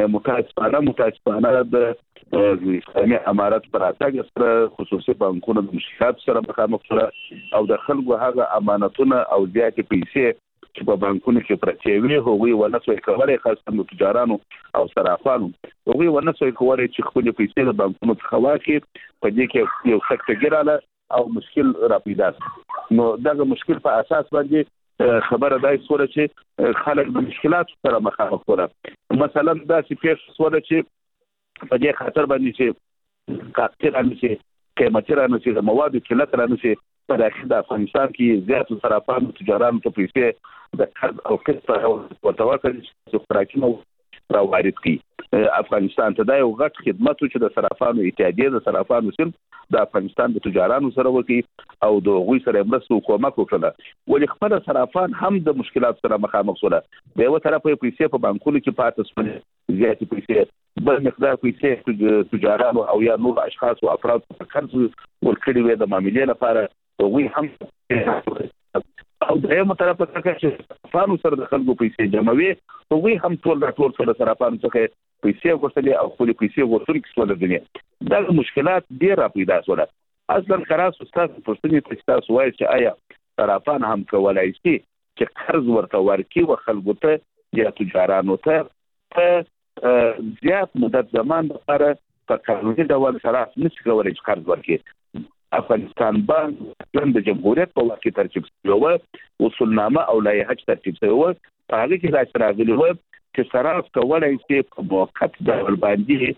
متاسفانه د اسلامي امارات پر اتاګ سره خصوصي بانکونو د مشکلات سره مخامخ شول او د خلکو هغه امانتونه او زیاتې پیسې چې په بانکونو کې پرتې وي هغوی ونه سوی کولای، خاصه د تجارانو او صرافانو هغوی ونه سوی کولای چې خپل پیسې د بانکونو څخه واخلي. په دې کې یو سکته ګراله او مشکل را پیدا نو دغه مشکل په اساس باندې خبره دای سوره چې خلک د مشکلات سره مخامخ شول. مثلا دا چې پیښ سوره چې په دې خاطر باندې چې کاستر انشي قیمتي رانشي د موادو قلت رانشي په داخل د افغانستان کې زیات صرافان تجاران ته پیسې د قرض او قسط او توکل چې خوراکي را وارد کړي افغانستان ته. دا یو غټ خدمت چې د صرافانو اتحادیه د صرافانو سره د افغانستان د تجارانو سره وکړي او د غوي سره مرسته او کومک وکړه. ولې خپل صرافان هم د مشکلات سره مخامخ شول. د یو طرف پیسې په بانکونو کې پاتې شول، زیاتې پیسې، بل مقدار پیسې تجارانو او یا نور اشخاص او افراد په قرض ورکړي وي د معاملې لپاره. غوي هم او د یو طرف څخه چې فانو سره د خلکو پیسې جمعوي، هغوی هم ټول سره صرافانو څخه پیسې ورسلي او خپل پیسې ورسول کیسول دي. دا مشکلات ډیر را پیدا شول. اصلا خلاص استاد پرسنی تاسو وایي چې آیا صرافان هم کولای شي چې قرض ورته ورکړي او خلکو ته یا تجارانو ته په زیات مدت زمان لپاره په قانوني ډول صراف نشي کولای چې قرض ورکړي. افغانستان بانک د جمهوریت په وخت کې ترتیب شوی و، اصولنامه او لایحه ترتیب شوی و. په هغه کې دا راغلی و چې صراف کولای شي په موقت ډول باندې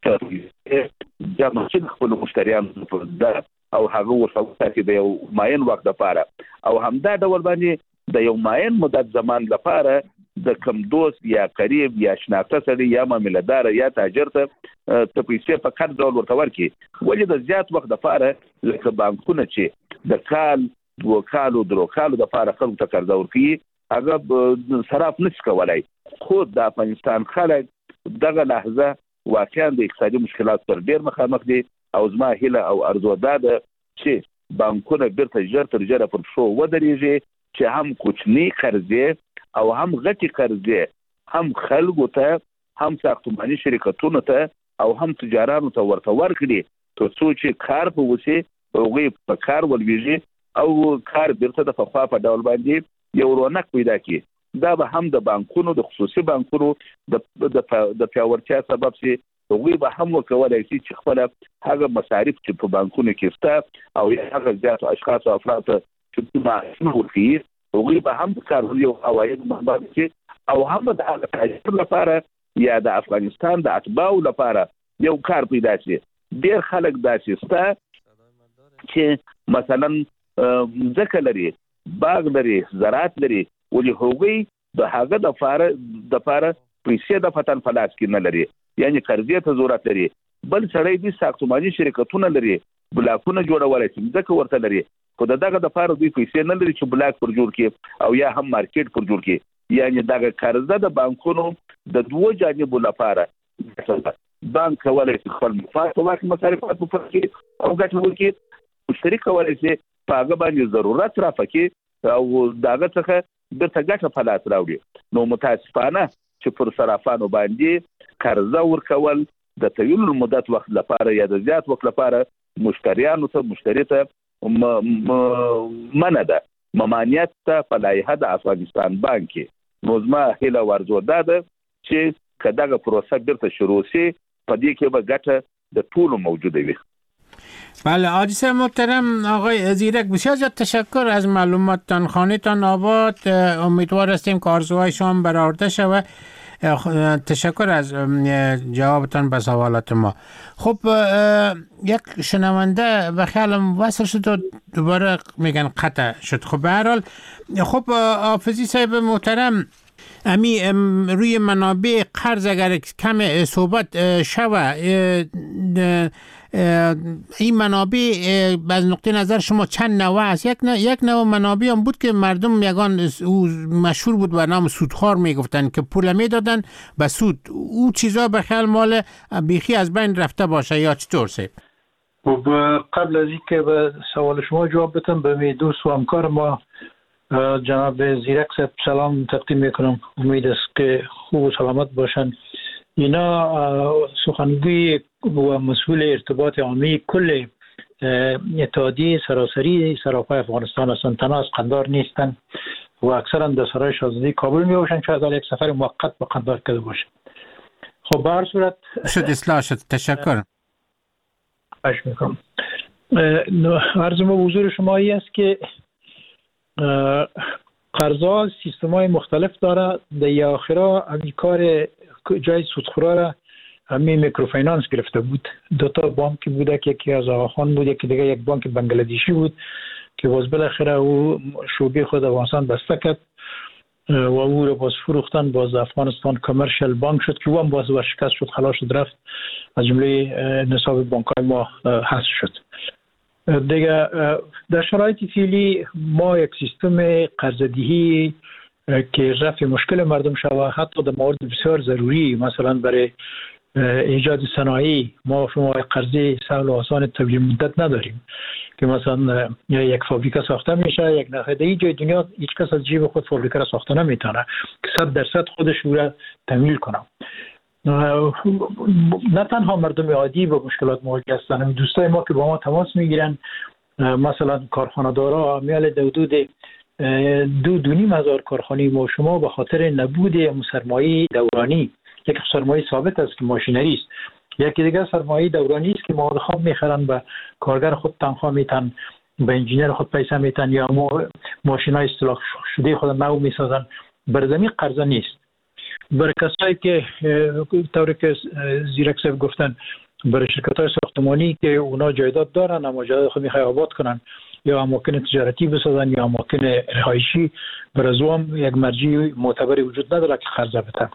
جمع شي خپل مشتریانو ته او هغه ورته چې د یو معین وخت لپاره او همدا ډول باندې د یو معین مدت زمان لپاره د کم دوست یا قریب یا شناخته سړي یا معاملهدار یا تاجر ته پیسې په قرض ډول ورته ورکړي. ولې د زیات وخت لپاره لکه بانکونه چې د کال دوه کالو درو کالو لپاره خلکو ته قرض ورکړي هغه صراف نشي کولای. خو د افغانستان خلک دغه لحظه واقعا د اقتصادي مشکلات پر ډیر مخامخ دي او زما هیله او ارزو ده چې بانکونه بیرته ژر تر ژره پر شو ودرېږي چې هم کوچني قرضې او هم غټي قرضې هم خلکو ته هم ساختماني شرکتونو ته او هم تجارانو ته ورته ورکړي تر څو چې کار په وسی هغوی په کار ولویږي او کار بیرته د پخوا په ډول باندې یو رونق پیدا کړي. دا به هم د بانکونو د خصوصي بانکونو د پیاوړتیا سبب شي. هغوی به هم وکولای شي چې خپل هغه مصارف چې په بانکونو کې شته او هغه زیات اشخاص او افراد چې معاشونه ورکړي هغوی به هم کارونه او عواید منبع شي او هم د هغه تاجر لپاره یا د افغانستان د اتباعو لپاره یو کار پیدا شي. ډېر خلک داسې شته چې مثلا ځمکه لري، باغ لري، زراعت لري، ولې هغوی د هغه دپاره پیسې د فتن فلاس کې نه لري، یعنی قرضې ته ضرورت لري. بل سړی دي ساختماني شرکتونه لري، بلاکونه جوړولی شي، ځمکه ورته لري، خو د دغه دپاره دوی پیسې نه لري چې بلاک پر جوړ کړي او یا هم مارکیټ پر جوړ کړي. یعنی دغه قرضه د بانکونو د دوه جانبو لپاره بانک کولای شي خپل مفاد په واقع مصارفات په فرق او ګټه وکړي، مشتري کولای شي په هغه باندې ضرورت رافع کړي او دغه څخه د ګټه په لاس راوړي. نو متاسفانه چې پر صرافانو باندې قرضه ورکول د طویل المدت وخت لپاره یا د زیات وخت لپاره مشتری ته منع ده، ممانعت ته په لایحه د افغانستان بانک کې. نو زما هیله ورزوده ده چې که دغه پروسه بیرته شروع شي په دې کې به ګټه د ټولو موجوده وي. بله حاجی محترم آقای زیرک، بسیار زیاد تشکر از معلوماتتان. خانه‌تان آباد، امیدوار هستیم که آرزوهای شما برآورده شود. تشکر از جوابتان به سوالات ما. خب یک شنونده و خیالم وصل شد و دوباره میگن قطع شد. خب به هر حال خب حافظی صاحب محترم، امی روی منابع قرض اگر کم صحبت شود، این منابع از نقطه نظر شما چند نوع است؟ یک نوع منابع هم بود که مردم یگان او مشهور بود به نام سودخوار میگفتن که پول میدادن به سود. او چیزا به خیال مال بیخی از بین رفته باشه یا چطور سه؟ خب قبل از اینکه به سوال شما جواب بدم به می دوست و همکار ما جناب زیرک صاحب سلام تقدیم میکنم. امید است که خوب و سلامت باشن. اینا سخنگوی و مسئول ارتباط عامی کل اتحادیه سراسری سراپای افغانستان هستند، تنها از قندار نیستند و اکثرا در سرای شاهزاده کابل می باشند، شاید یک سفر موقت به قندار کرده باشند. خب به هر صورت شد اصلاح شد. تشکر. خواهش میکنم. عرض ما حضور شما ای است که قرضا سیستم‌های مختلف داره. در آخرا همین کار جای سودخورا را همین میکروفینانس گرفته بود. دو تا بانک بوده که یکی از آقاخان بود، یکی دیگه یک بانک بنگلادیشی بود که باز بالاخره او شعبه خود افغانستان بسته کرد و او رو باز فروختن. باز افغانستان کامرشل بانک شد که او هم باز ورشکست شد، خلاص شد، رفت از جمله نصاب بانک‌های ما حذف شد. دیگه در شرایط فعلی ما یک سیستم قرض‌دهی که رفع مشکل مردم شود، حتی در موارد بسیار ضروری، مثلا برای ایجاد صنایع ما شما قرضه سهل و آسان طویل مدت نداریم که مثلا یک فابریکه ساخته میشه یک نفر در جای دنیا هیچ کس از جیب خود فابریکه را ساخته نمیتونه که 100% خودش رو تمویل کنه. نه تنها مردم عادی با مشکلات مواجه هستند، دوستای ما که با ما تماس میگیرن، مثلا کارخانه‌دارا میال حدود 2,500 کارخانه ما شما به خاطر نبود سرمایه دورانی، یک سرمایه ثابت است که ماشینری است، یکی دیگه سرمایه دورانی است که مواد خام میخرن، به کارگر خود تنخواه میتن، به انجینیر خود پیسه میتن یا ماشینای اصلاح شده خود نو میسازن. بر زمین قرضه نیست. برای کسایی که طوری که زیرک صاحب گفتن، برای شرکت‌های ساختمانی که اونا جایداد دارن اما جایداد خود میخوای آباد کنن یا اماکن تجارتی بسازن یا اماکن رهایشی، برای زوام یک مرجع معتبری وجود نداره که قرضه بده.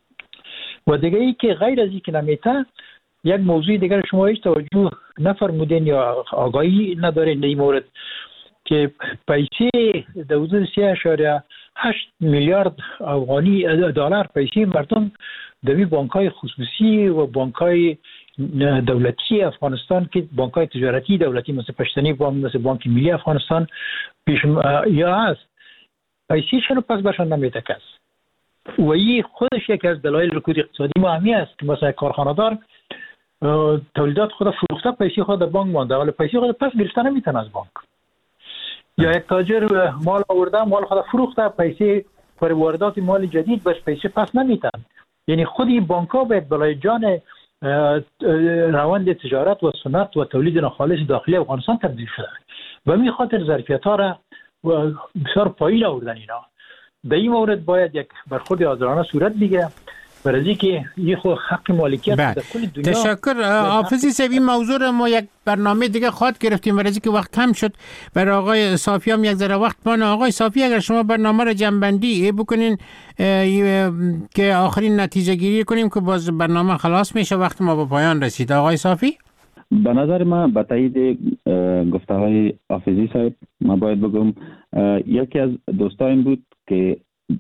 و دیگه ای که غیر از این که نمیته، یک موضوع دیگر شما هیچ توجه نفرمودین یا آگاهی ندارین در این مورد که پیسه در حدود 3.8 میلیارد افغانی دلار پیسه مردم در بانک‌های خصوصی و بانک‌های دولتی افغانستان که بانک‌های تجارتی دولتی مثل پشتنی بانک، مثل بانک ملی افغانستان پیش یا هست، پیسه چرا پس برشان نمیده کس؟ و این خودش یکی از دلایل رکود اقتصادی ما همی است که مثلا کارخانه دار تولیدات خود فروخته، پیسه خود در بانک مانده ولی پیسه خود پس گرفته نمیتونه از بانک. یا یک تاجر مال آورده، مال خود فروخته، پیسه برای واردات مال جدید بهش پیسه پس نمیتن. یعنی خودی بانک‌ها باید برای جان روند تجارت و صنعت و تولید ناخالص داخلی افغانستان تبدیل شده و می خاطر ظرفیت‌ها را بسیار پایین آوردن. اینا در این مورد باید یک برخورد آزادانه صورت بگیره برای اینکه این خود حق مالکیت در کل دنیا. تشکر حافظی صاحب. این موضوع را ما یک برنامه دیگه خواهد گرفتیم برای اینکه وقت کم شد. برای آقای صافی هم یک ذره وقت بانه. آقای صافی اگر شما برنامه را جنبندی بکنین که آخرین نتیجه گیری کنیم که باز برنامه خلاص میشه، وقت ما به پایان رسید. آقای صافی، به نظر من به تایید گفته های حافظی صاحب ما باید بگم یکی از دوستان بود که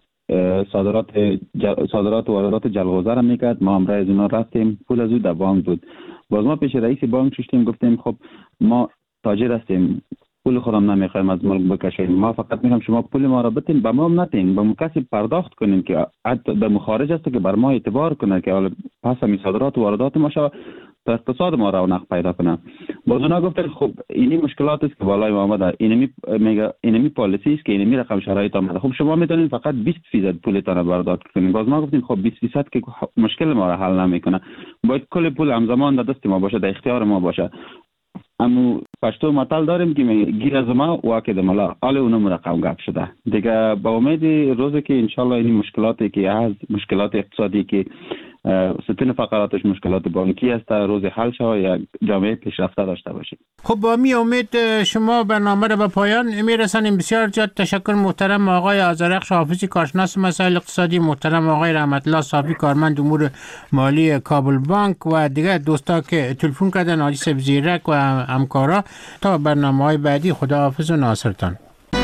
صادرات و واردات جلغوزه را میکرد. ما امروز از اینا رفتیم، پول از او در بانک بود. باز ما پیش رئیس بانک شدیم، گفتیم خب ما تاجر هستیم، پول خودم نمیخوایم از ملک بکشیم. ما فقط میگم شما پول ما را بتین، به ما نتین، به ما کسی پرداخت کنین که حتی در خارج است که بر ما اعتبار کنه که حالا پس می صادرات و واردات ما شود تا اقتصاد ما رونق پیدا کنه. باز اونا گفتن خب اینی مشکلات است که بالای ما آمده، اینمی پالیسی است که اینمی رقم شرایط آمده. خب شما میتونین فقط 20% پولتان را برداشت کنین. باز ما گفتیم خب 20% که مشکل ما را حل نمیکنه، باید کل پول همزمان در دست ما باشه، در اختیار ما باشه. امو پشتو متل داریم که گیر از ما واکد ملا، حال اونم رقم گپ شده دیگه. با امید روزی که انشالله این مشکلاتی که از مشکلات اقتصادی که ستون فقراتش مشکلات بانکی است روز حل شود یا جامعه پیشرفته داشته باشیم. خب با می امید شما برنامه را به پایان میرسانیم. بسیار زیاد تشکر محترم آقای آذرخش حافظی، کارشناس مسائل اقتصادی، محترم آقای رحمت الله صافی، کارمند امور مالی کابل بانک و دیگر دوستا که تلفن کردن، حاجی صاحب زیرک و همکارا. تا برنامه‌های بعدی خداحافظ و ناصرتان.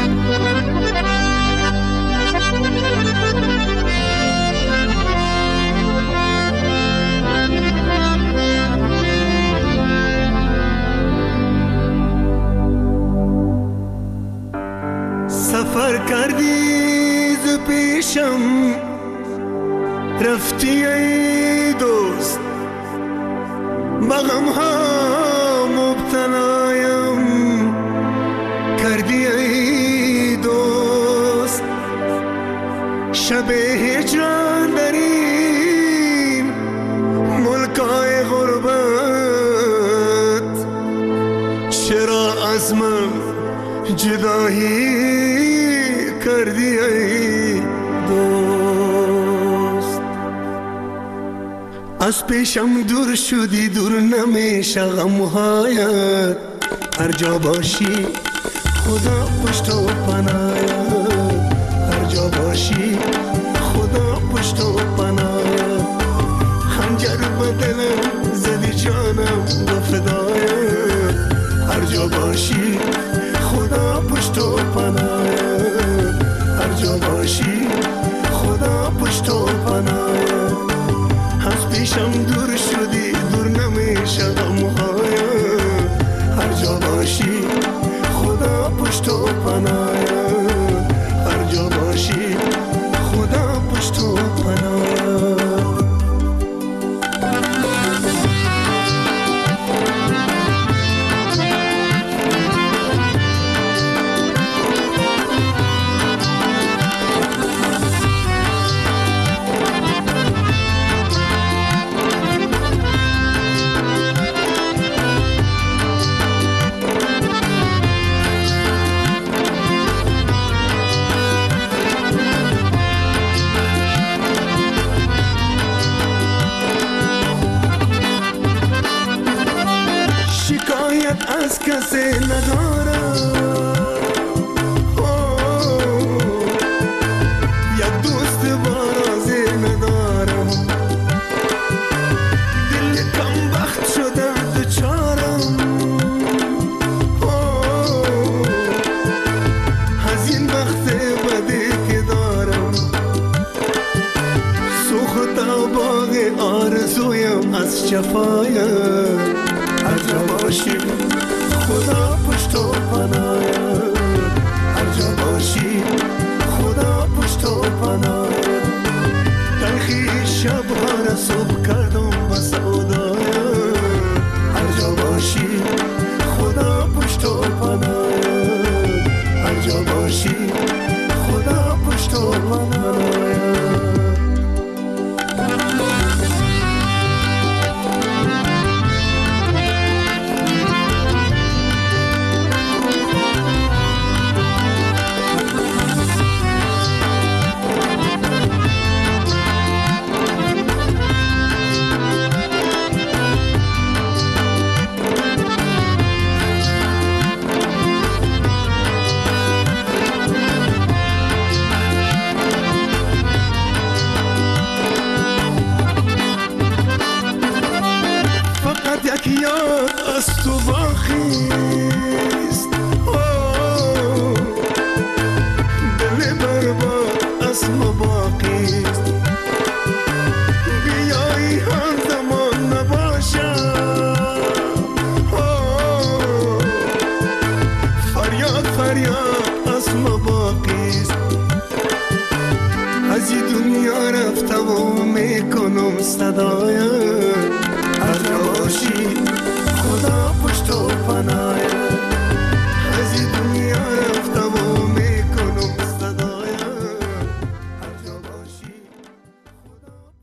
سفر کردی ز پیشم رفتی ای دوست، بغم ها مبتلایم کردی ای دوست. شب هجران در این ملکای غربت چرا از من جدایی کردی ای دوست. از پیشم دور شدی، دور نمیشه غمهایت، هر جا باشی خدا پشت و پناهت، هر جا باشی خدا پشت و پناهت. خنجر به دلم زدی جانم به فدایت، هر جا باشی خدا پشت و پناهت، هر جا باشی خدا پشت و پناهت. از پیشم دور شدی، دور نمیشه غمهایت، هر جا باشی خدا پشت و پناهت، هر جا باشی خدا پشت و پناهت. از کسی ندارم، یک دوست بارازی ندارم، دل کم بخت شده دچارم، از این بخت بدی که دارم. سوخت باغ آرزویم از جفایم، هر جا باشی خدا پشت و پناهت، هر جا باشی خدا پشت و پناهت. تلخی شبها را صبح کردم با سودایت، هر جا باشی خدا پشت و پناهت، هر جا باشی خدا پشت و پناهت. یاد از تو باخیست، دل برباد از ما باقیست. بیایی هم زمان نباشم، صدای